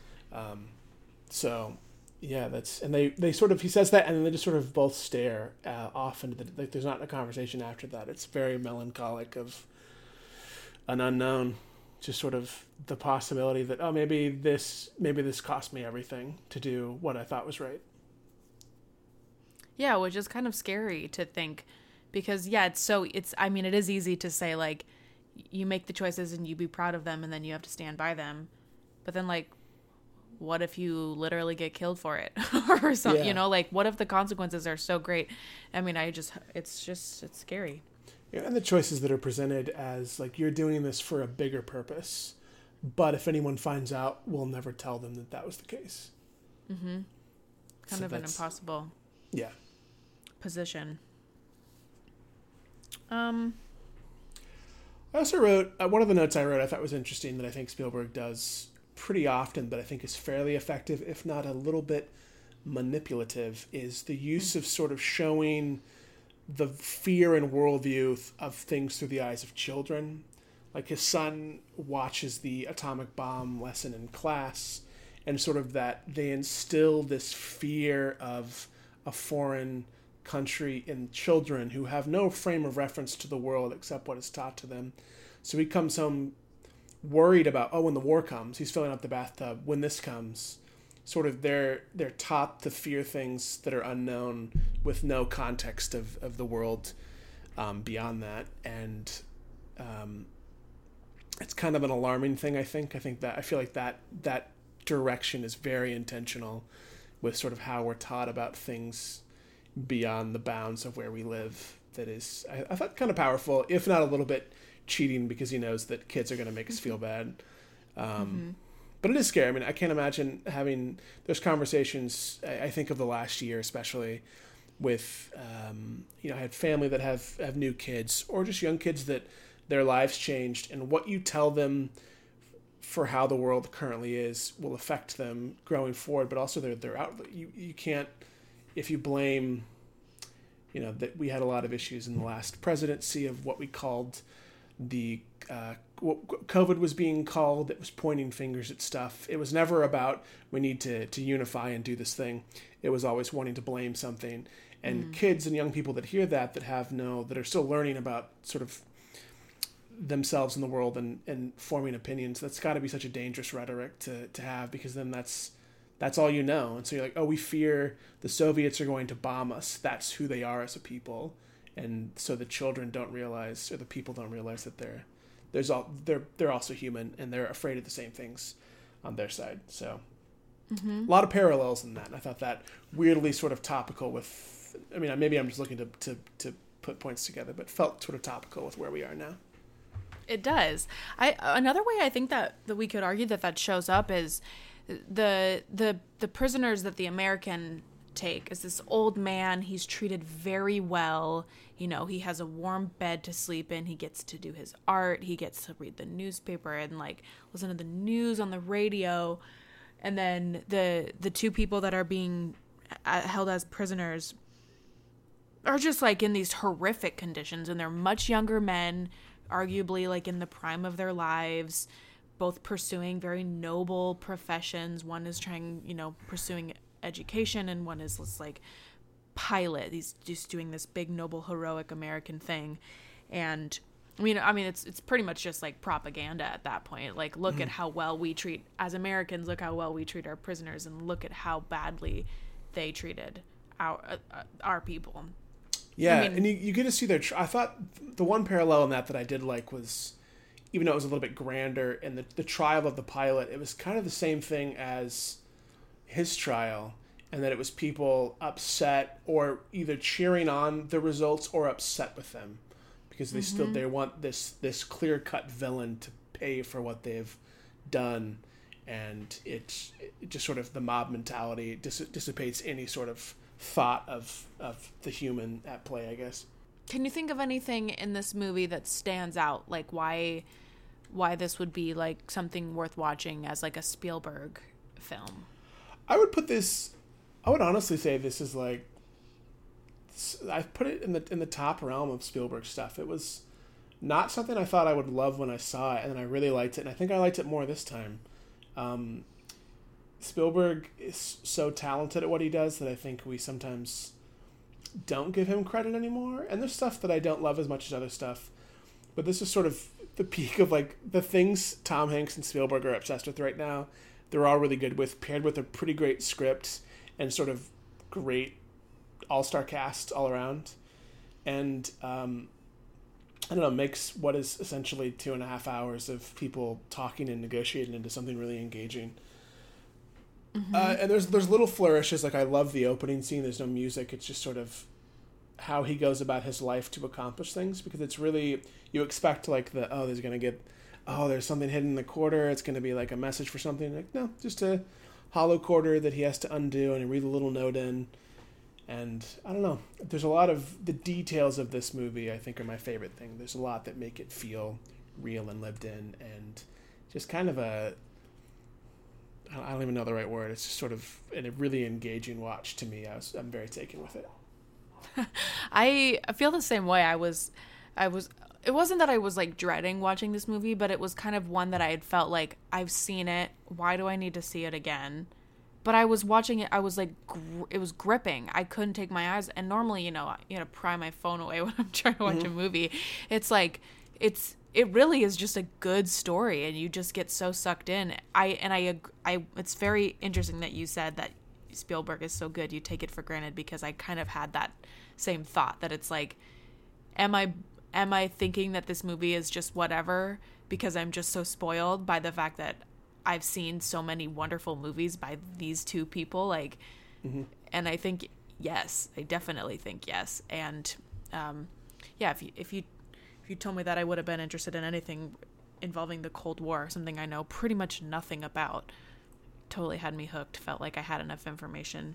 So yeah, and they sort of, he says that, and then they just sort of both stare off into like there's not a conversation after that. It's very melancholic of an unknown. Just sort of the possibility that, oh, maybe this cost me everything to do what I thought was right. Yeah, which is kind of scary to think, because it is easy to say, like, you make the choices and you be proud of them, and then you have to stand by them. But then, like, what if you literally get killed for it or something? Yeah. You know, like what if the consequences are so great? I mean, it's scary. Yeah, and the choices that are presented as like you're doing this for a bigger purpose, but if anyone finds out, we'll never tell them that that was the case. Mm-hmm. Kind of an impossible yeah position. I also wrote one of the notes I wrote I thought was interesting that I think Spielberg does pretty often, but I think is fairly effective, if not a little bit manipulative, is the use of sort of showing the fear and worldview of things through the eyes of children. Like his son watches the atomic bomb lesson in class, and sort of that they instill this fear of a foreign country in children who have no frame of reference to the world except what is taught to them. So he comes home worried about, when the war comes, he's filling up the bathtub. When this comes, sort of they're taught to fear things that are unknown with no context of the world beyond that. And it's kind of an alarming thing, I think. I feel like that direction is very intentional with sort of how we're taught about things beyond the bounds of where we live. That is, I thought, kind of powerful, if not a little bit cheating, because he knows that kids are going to make us feel bad. But it is scary. I mean, I can't imagine having those conversations. I think of the last year, especially with, I had family that have new kids or just young kids that their lives changed, and what you tell them for how the world currently is will affect them growing forward, but also their outlook. You can't, if you blame, that we had a lot of issues in the last presidency of what we called what COVID was being called. It was pointing fingers at stuff. It was never about we need to unify and do this thing. It was always wanting to blame something. And kids and young people that hear that are still learning about sort of themselves in the world and forming opinions, that's got to be such a dangerous rhetoric to have, because then that's all you know. And so you're like, we fear the Soviets are going to bomb us. That's who they are as a people. And so the children don't realize, or the people don't realize, that they're also human and they're afraid of the same things on their side. So a lot of parallels in that. And I thought that weirdly sort of topical with, maybe I'm just looking to put points together, but felt sort of topical with where we are now. It does. Another way I think that we could argue that shows up is the prisoners that the American take is this old man. He's treated very well. He has a warm bed to sleep in. He gets to do his art. He gets to read the newspaper and listen to the news on the radio. And then the two people that are being held as prisoners are just in these horrific conditions, and they're much younger men, arguably in the prime of their lives, both pursuing very noble professions. One is pursuing education, and one is this pilot. He's just doing this big, noble, heroic American thing. And it's pretty much just propaganda at that point. Look at how well we treat, as Americans, look how well we treat our prisoners, and look at how badly they treated our people. Yeah, and you get to see their. I thought the one parallel in that I did like was, even though it was a little bit grander, in the trial of the pilot, it was kind of the same thing as his trial, and that it was people upset or either cheering on the results or upset with them, because they want this clear-cut villain to pay for what they've done, and it just sort of the mob mentality dissipates any sort of thought of the human at play, I guess. Can you think of anything in this movie that stands out, why this would be something worth watching as a Spielberg film? I would honestly say this is I put it in the top realm of Spielberg stuff. It was not something I thought I would love when I saw it, and then I really liked it, and I think I liked it more this time. Spielberg is so talented at what he does that I think we sometimes don't give him credit anymore. And there's stuff that I don't love as much as other stuff, but this is sort of the peak of the things Tom Hanks and Spielberg are obsessed with right now. They're all really good with, paired with a pretty great script and sort of great all-star cast all around. And I don't know, makes what is essentially 2.5 hours of people talking and negotiating into something really engaging. And there's little flourishes. Like, I love the opening scene. There's no music. It's just sort of how he goes about his life to accomplish things, because it's really, you expect like there's something hidden in the quarter. It's going to be like a message for something. Like, no, just a hollow quarter that he has to undo, and he read a little note in. And I don't know. There's a lot of the details of this movie I think are my favorite thing. There's a lot that make it feel real and lived in, and just kind of I don't even know the right word. It's just sort of a really engaging watch to me. I'm very taken with it. I feel the same way. It wasn't that I was like dreading watching this movie, but it was kind of one that I had felt like, I've seen it. Why do I need to see it again? But I was watching it. I was like, it was gripping. I couldn't take my eyes. And normally, you know, pry my phone away when I'm trying to watch a movie. It's like, it really is just a good story, and you just get so sucked in. It's very interesting that you said that Spielberg is so good, you take it for granted, because I kind of had that same thought, that it's like, am I thinking that this movie is just whatever because I'm just so spoiled by the fact that I've seen so many wonderful movies by these two people, like, and I think yes, I definitely think yes. And yeah, if you told me that, I would have been interested in anything involving the Cold War, something I know pretty much nothing about. Totally had me hooked. Felt like I had enough information.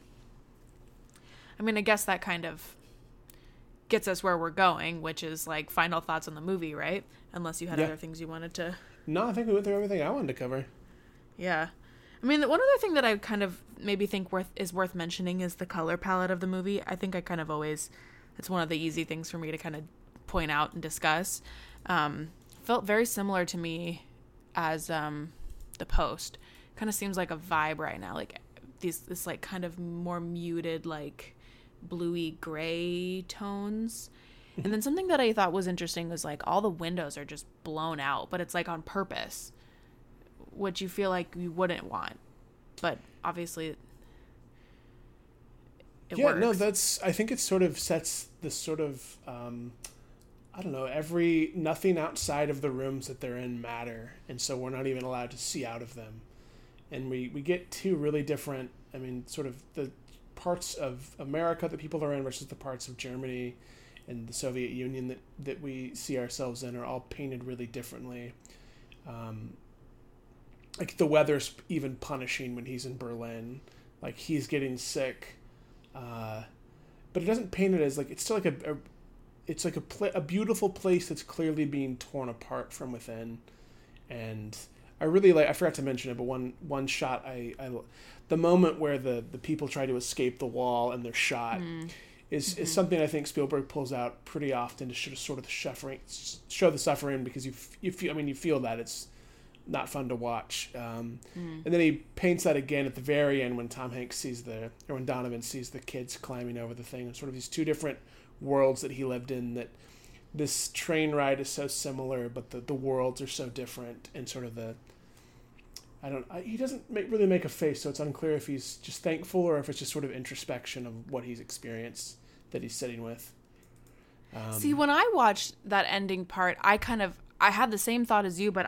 I mean, I guess that kind of gets us where we're going, which is like final thoughts on the movie, right? Unless you had other things you wanted to. No, I think we went through everything I wanted to cover. Yeah. I mean, one other thing that I kind of maybe think is worth mentioning is the color palette of the movie. I think I kind of always, it's one of the easy things for me to kind of point out and discuss. Felt very similar to me as The Post. Kind of seems like a vibe right now, like this like kind of more muted, like bluey gray tones. And then something that I thought was interesting was like all the windows are just blown out, but it's like on purpose, which you feel like you wouldn't want, but obviously it works. No, I think it sort of sets this sort of I don't know, nothing outside of the rooms that they're in matter, and so we're not even allowed to see out of them. And we get two really different, I mean, sort of the parts of America that people are in versus the parts of Germany and the Soviet Union that we see ourselves in are all painted really differently. Like the weather's even punishing when he's in Berlin. Like he's getting sick. But it doesn't paint it as like, it's still like it's like a beautiful place that's clearly being torn apart from within. And I really like, I forgot to mention it, but one shot, the moment where the people try to escape the wall and they're shot is something I think Spielberg pulls out pretty often to show the suffering, because you feel that it's not fun to watch. And then he paints that again at the very end when when Donovan sees the kids climbing over the thing, and sort of these two different worlds that he lived in, that this train ride is so similar, but the worlds are so different, and sort of he doesn't really make a face, so it's unclear if he's just thankful or if it's just sort of introspection of what he's experienced that he's sitting with. See, when I watched that ending part, I had the same thought as you, but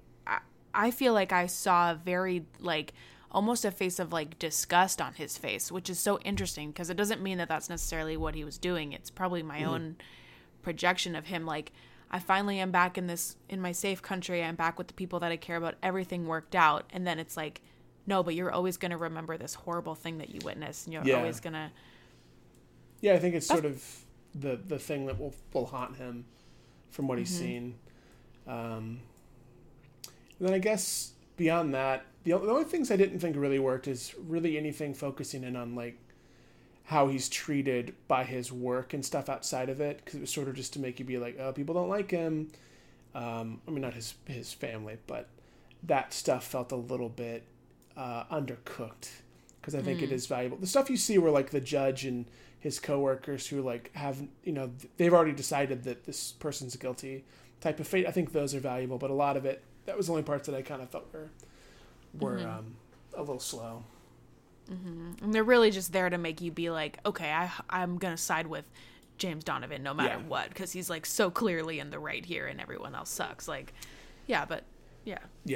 I feel like I saw a very, like, almost a face of, like, disgust on his face, which is so interesting, because it doesn't mean that that's necessarily what he was doing. It's probably my own projection of him, like, I finally am back in my safe country. I'm back with the people that I care about. Everything worked out. And then it's like, no, but you're always going to remember this horrible thing that you witnessed. And you're always going to. Yeah, I think it's sort of the thing that will haunt him from what he's seen. And then I guess beyond that, the only things I didn't think really worked is really anything focusing in on, like, how he's treated by his work and stuff outside of it, because it was sort of just to make you be like, oh, people don't like him. I mean, not his family, but that stuff felt a little bit undercooked, because I think it is valuable. The stuff you see where, like, the judge and his coworkers who, like, have, they've already decided that this person's guilty type of fate, I think those are valuable, but a lot of it, that was the only parts that I kind of felt were a little slow. And they're really just there to make you be like, okay, I'm going to side with James Donovan no matter what, because he's, like, so clearly in the right here and everyone else sucks. Like, yeah, but yeah. Yeah.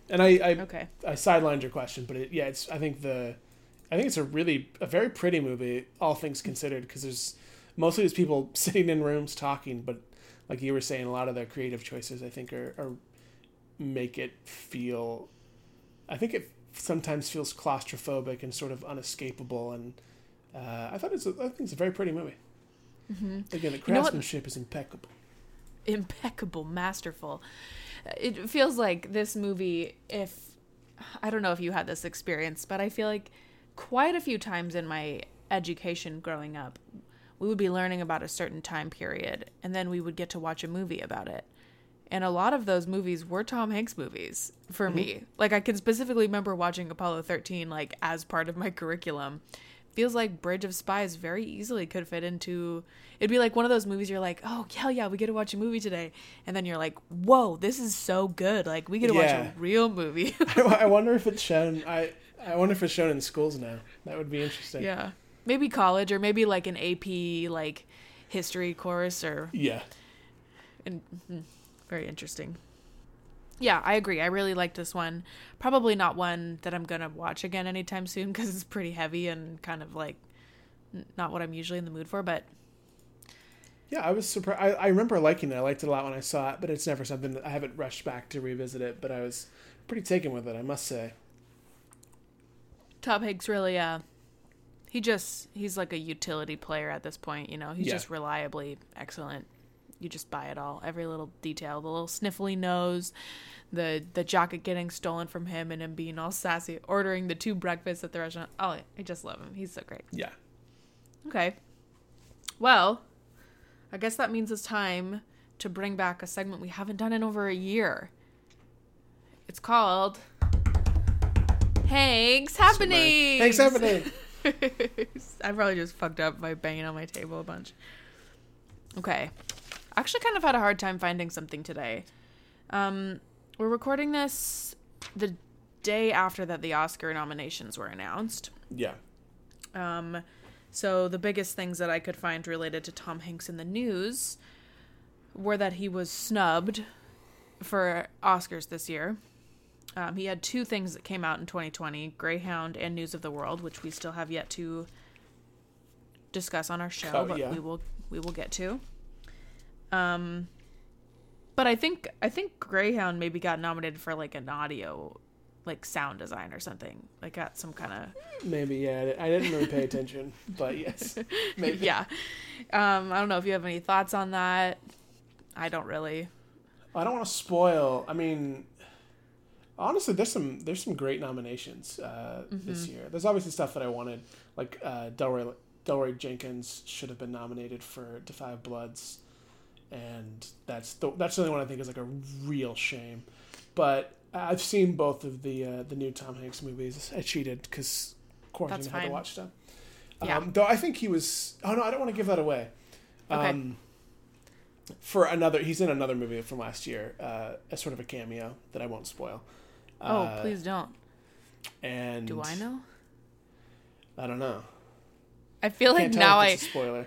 And I Okay. I sidelined your question, but I think it's a very pretty movie, all things considered, because there's people sitting in rooms talking, but like you were saying, a lot of their creative choices I think are make it feel. I think it sometimes feels claustrophobic and sort of unescapable, and I think it's a very pretty movie. Mm-hmm. Again, the craftsmanship is impeccable. Impeccable, masterful. It feels like this movie, I don't know if you had this experience, but I feel like quite a few times in my education growing up, we would be learning about a certain time period, and then we would get to watch a movie about it. And a lot of those movies were Tom Hanks movies for me. Like, I can specifically remember watching Apollo 13, like, as part of my curriculum. Feels like Bridge of Spies very easily could fit into... It'd be like one of those movies you're like, oh, hell yeah, we get to watch a movie today. And then you're like, whoa, this is so good. Like, we get to watch a real movie. I wonder if it's shown... I wonder if it's shown in schools now. That would be interesting. Yeah. Maybe college, or maybe like an AP, like, history course, or... Yeah. Very interesting. Yeah, I agree. I really like this one. Probably not one that I'm going to watch again anytime soon, because it's pretty heavy and kind of like not what I'm usually in the mood for, but... Yeah, I was surprised. I remember liking it. I liked it a lot when I saw it, but it's never something that I haven't rushed back to revisit it, but I was pretty taken with it, I must say. Tom Hanks really, he's like a utility player at this point, you know? He's just reliably excellent. You just buy it all. Every little detail. The little sniffly nose, the jacket getting stolen from him, and him being all sassy, ordering the 2 breakfasts at the restaurant. Oh, I just love him. He's so great. Yeah. Okay. Well, I guess that means it's time to bring back a segment we haven't done in over a year. It's called Hanks Happening. Hanks Happening. I probably just fucked up by banging on my table a bunch. Okay. I actually kind of had a hard time finding something today. We're recording this the day after that the Oscar nominations were announced. Yeah. So the biggest things that I could find related to Tom Hanks in the news were that he was snubbed for Oscars this year. He had 2 things that came out in 2020, Greyhound and News of the World, which we still have yet to discuss on our show, but we will get to. But I think Greyhound maybe got nominated for like an audio, like sound design or something. Like got some kind of... Maybe, yeah. I didn't really pay attention, but yes. Maybe. Yeah. I don't know if you have any thoughts on that. I don't really. I don't want to spoil. I mean, honestly, there's some great nominations this year. There's obviously stuff that I wanted, like Delroy Jenkins should have been nominated for Da 5 Bloods. And that's the only one I think is like a real shame. But I've seen both of the new Tom Hanks movies. I cheated because quarantine had to watch them. Yeah. Though I think he was... Oh, no, I don't want to give that away. Okay. He's in another movie from last year, as sort of a cameo that I won't spoil. Please don't. And do I know? I don't know. I feel like now it's a spoiler.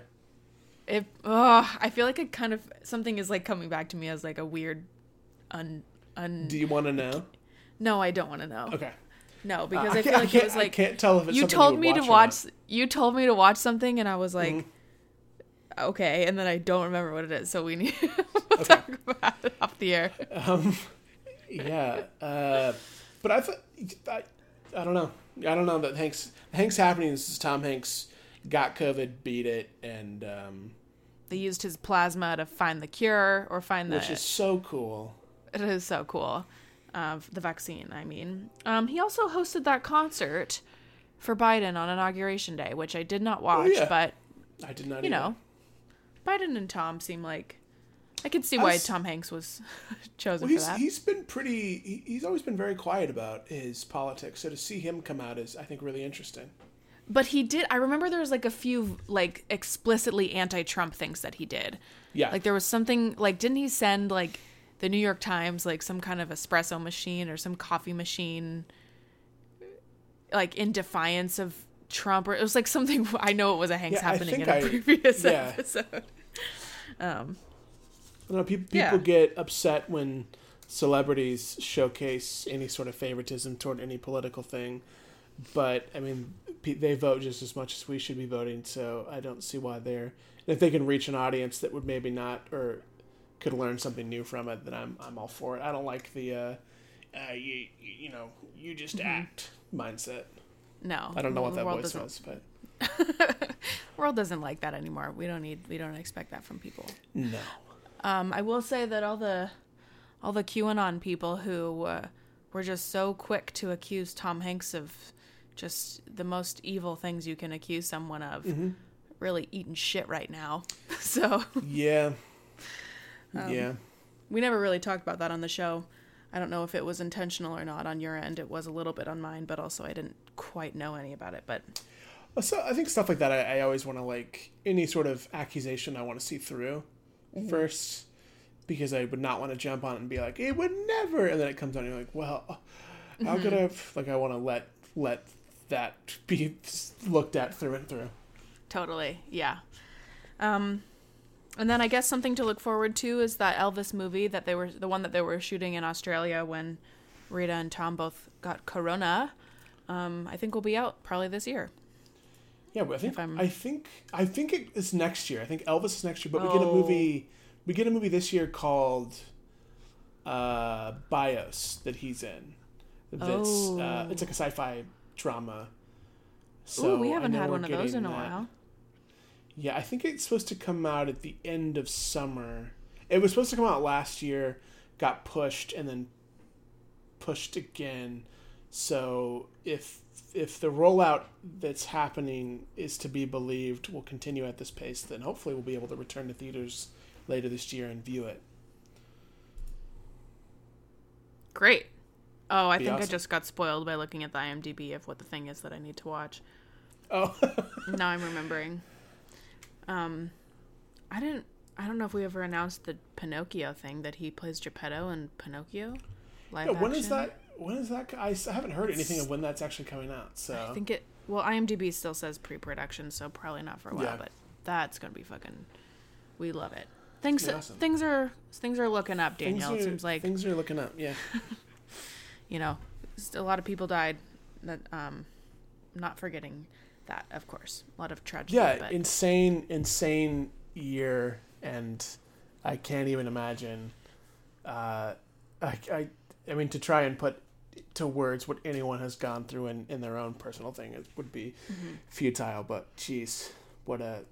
I feel like it kind of something is like coming back to me as like a weird Do you want to know? No, I don't want to know. Okay. No, because I feel like it was like... I can't tell if it's you something told you me to watch. You told me to watch something, and I was like, okay, and then I don't remember what it is, so we need to talk about it off the air. Yeah. But I don't know. I don't know that Hanks Happenings is Tom Hanks got COVID, beat it, and... They used his plasma to find the cure or find which is so cool. It is so cool. The vaccine, I mean. He also hosted that concert for Biden on Inauguration Day, which I did not watch, but... I did not You know, Biden and Tom seem like... I could see why Tom Hanks was chosen for that. He's been pretty... He's always been very quiet about his politics, so to see him come out is, I think, really interesting. But he did... I remember there was, like, a few, like, explicitly anti-Trump things that he did. Yeah. Like, there was something... Like, didn't he send, like, the New York Times, like, some kind of espresso machine or some coffee machine, like, in defiance of Trump? Or it was, like, something... I know it was a Hanks Happening in a previous episode. I don't know, people get upset when celebrities showcase any sort of favoritism toward any political thing. But, I mean, they vote just as much as we should be voting, so I don't see why they're... If they can reach an audience that would maybe not, or could learn something new from it, then I'm all for it. I don't like the, you just act mindset. No. I don't know what that voice was, but... World doesn't like that anymore. We don't expect that from people. No. I will say that all the QAnon people who were just so quick to accuse Tom Hanks of just the most evil things you can accuse someone of, really eating shit right now. So yeah. We never really talked about that on the show. I don't know if it was intentional or not on your end. It was a little bit on mine, but also I didn't quite know any about it. But so I think stuff like that, I always want to, like, any sort of accusation I want to see through first, because I would not want to jump on it and be like, it would never, and then it comes out and you're like, well, how could I, like, I want to let that be looked at through and through. Totally, yeah. And then I guess something to look forward to is that Elvis movie that the one that they were shooting in Australia when Rita and Tom both got corona. I think will be out probably this year. Yeah, but I think it is next year. I think Elvis is next year, but we get a movie. We get a movie this year called BIOS that he's in. That's it's like a sci-fi drama. So we haven't had one of those in a while. Yeah, I think it's supposed to come out at the end of summer. It was supposed to come out last year, got pushed, and then pushed again. So if the rollout that's happening is to be believed will continue at this pace, then hopefully we'll be able to return to theaters later this year and view it. Great. Oh, I think awesome. I just got spoiled by looking at the IMDb of what the thing is that I need to watch. Oh. Now I'm remembering. I don't know if we ever announced the Pinocchio thing, that he plays Geppetto in Pinocchio live action. When is that? I haven't heard anything of when that's actually coming out. So I think IMDb still says pre-production, so probably not for a while. Yeah. But that's gonna be fucking. We love it. Things awesome. things are looking up, Danielle. It seems like things are looking up. Yeah. A lot of people died. That not forgetting that, of course, a lot of tragedy. Yeah, but... insane year, and I can't even imagine. I mean, to try and put to words what anyone has gone through in their own personal thing, it would be futile. But geez, what a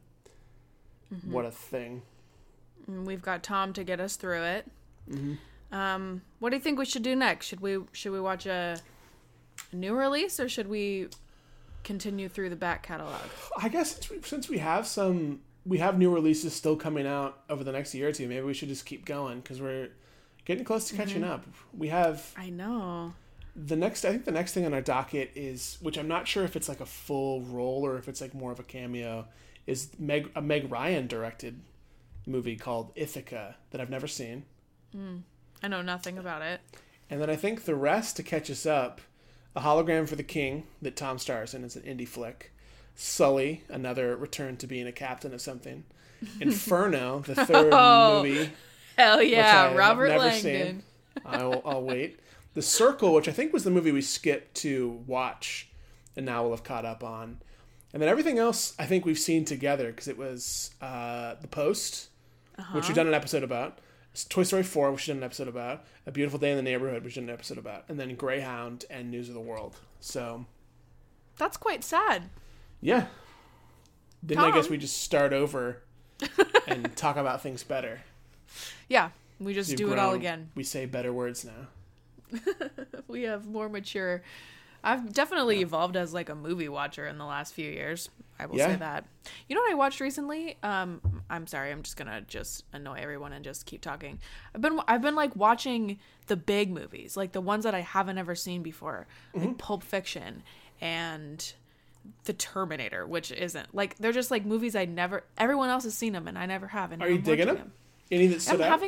thing. We've got Tom to get us through it. Mm-hmm. What do you think we should do next? Should we watch a new release, or should we continue through the back catalog? I guess since we have new releases still coming out over the next year or two, maybe we should just keep going, because we're getting close to catching up. I know. I think the next thing on our docket is, which I'm not sure if it's like a full role or if it's like more of a cameo, is a Meg Ryan directed movie called Ithaca that I've never seen. I know nothing about it. And then I think the rest, to catch us up, A Hologram for the King that Tom stars in. It's an indie flick. Sully, another return to being a captain of something. Inferno, the third movie. Hell yeah, Robert never Langdon. Seen. I'll wait. The Circle, which I think was the movie we skipped to watch, and now we'll have caught up on. And then everything else I think we've seen together, because it was The Post, which we've done an episode about. Toy Story 4, which we've done an episode about. A Beautiful Day in the Neighborhood, which we've done an episode about. And then Greyhound and News of the World. So that's quite sad. Yeah. Then Tom. I guess we just start over and talk about things better. Yeah, we just do it all again. We say better words now. We have more mature. I've definitely evolved as like a movie watcher in the last few years. I will say that. You know what I watched recently? I'm sorry, I'm just gonna annoy everyone and just keep talking. I've been like watching the big movies, like the ones that I haven't ever seen before, like Pulp Fiction and The Terminator, which isn't like, they're just like movies everyone else has seen them and I never have. And are you digging them? Any that stood out?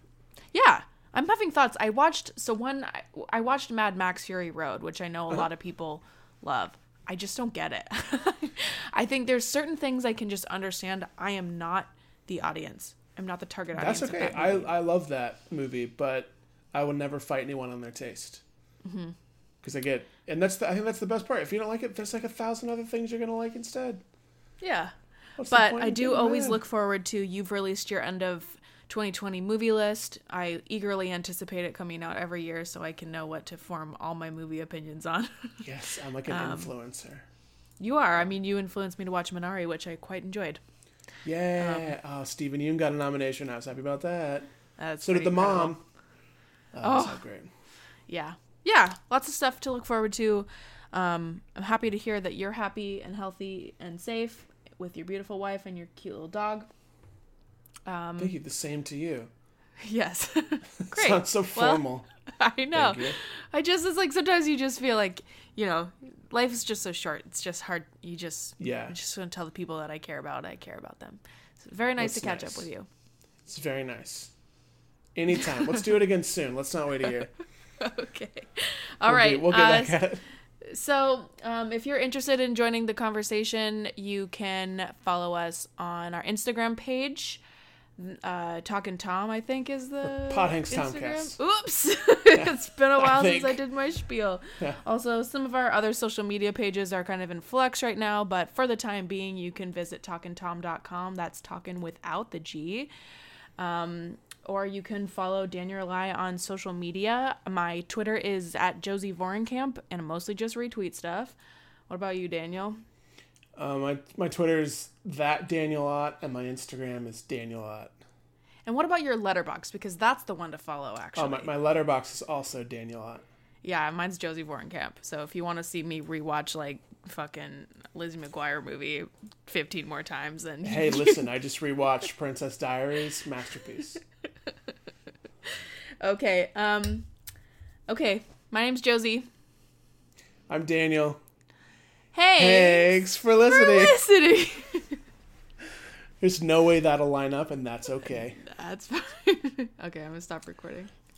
I'm having thoughts. I watched Mad Max Fury Road, which I know a lot of people love. I just don't get it. I think there's certain things I can just understand. I am not the audience. I'm not the target audience. That's okay. Of that movie. I love that movie, but I will never fight anyone on their taste. Because I think that's the best part. If you don't like it, there's like 1,000 other things you're gonna like instead. Yeah. What's the But point I of do getting always mad? look forward to, you've released your end of 2020 movie list. I eagerly anticipate it coming out every year so I can know what to form all my movie opinions on. Yes, I'm like an influencer. You are. I mean, you influenced me to watch Minari, which I quite enjoyed. Yeah. Stephen Yeun got a nomination. I was happy about that. That's So did the pretty incredible. mom. Oh, so great. Yeah. Yeah. Lots of stuff to look forward to. I'm happy to hear that you're happy and healthy and safe with your beautiful wife and your cute little dog. Thank you. The same to you. Yes. Great. Sounds so Well, formal. I know. Thank you. It's like sometimes you just feel like, life is just so short. It's just hard. I just want to tell the people that I care about them. It's very nice That's to catch nice. up with you. It's very nice. Anytime. Let's do it again soon. Let's not wait a year. Okay. All right. We'll get back at it. So, if you're interested in joining the conversation, you can follow us on our Instagram page. Talkin' Tom, I think, is the Pot Hanks Instagram. Tomcast. Oops. It's been a while since I think. did my spiel. Yeah. Also, some of our other social media pages are kind of in flux right now, but for the time being, you can visit talkintom.com. That's talkin' without the G. Or you can follow Daniel Lai on social media. My Twitter is at Josie Vorenkamp, and I mostly just retweet stuff. What about you, Daniel? My Twitter is that Danielot, and my Instagram is Danielot. And what about your letterbox? Because that's the one to follow, actually. Oh, my letterbox is also Danielot. Yeah, mine's Josie Vorenkamp. So if you want to see me rewatch, like, fucking Lizzie McGuire movie 15 more times, then... Hey, listen, I just rewatched Princess Diaries. Masterpiece. Okay, okay. My name's Josie. I'm Daniel. Hey! Thanks for listening. Listening! There's no way that'll line up, and that's okay. That's fine. Okay, I'm gonna stop recording.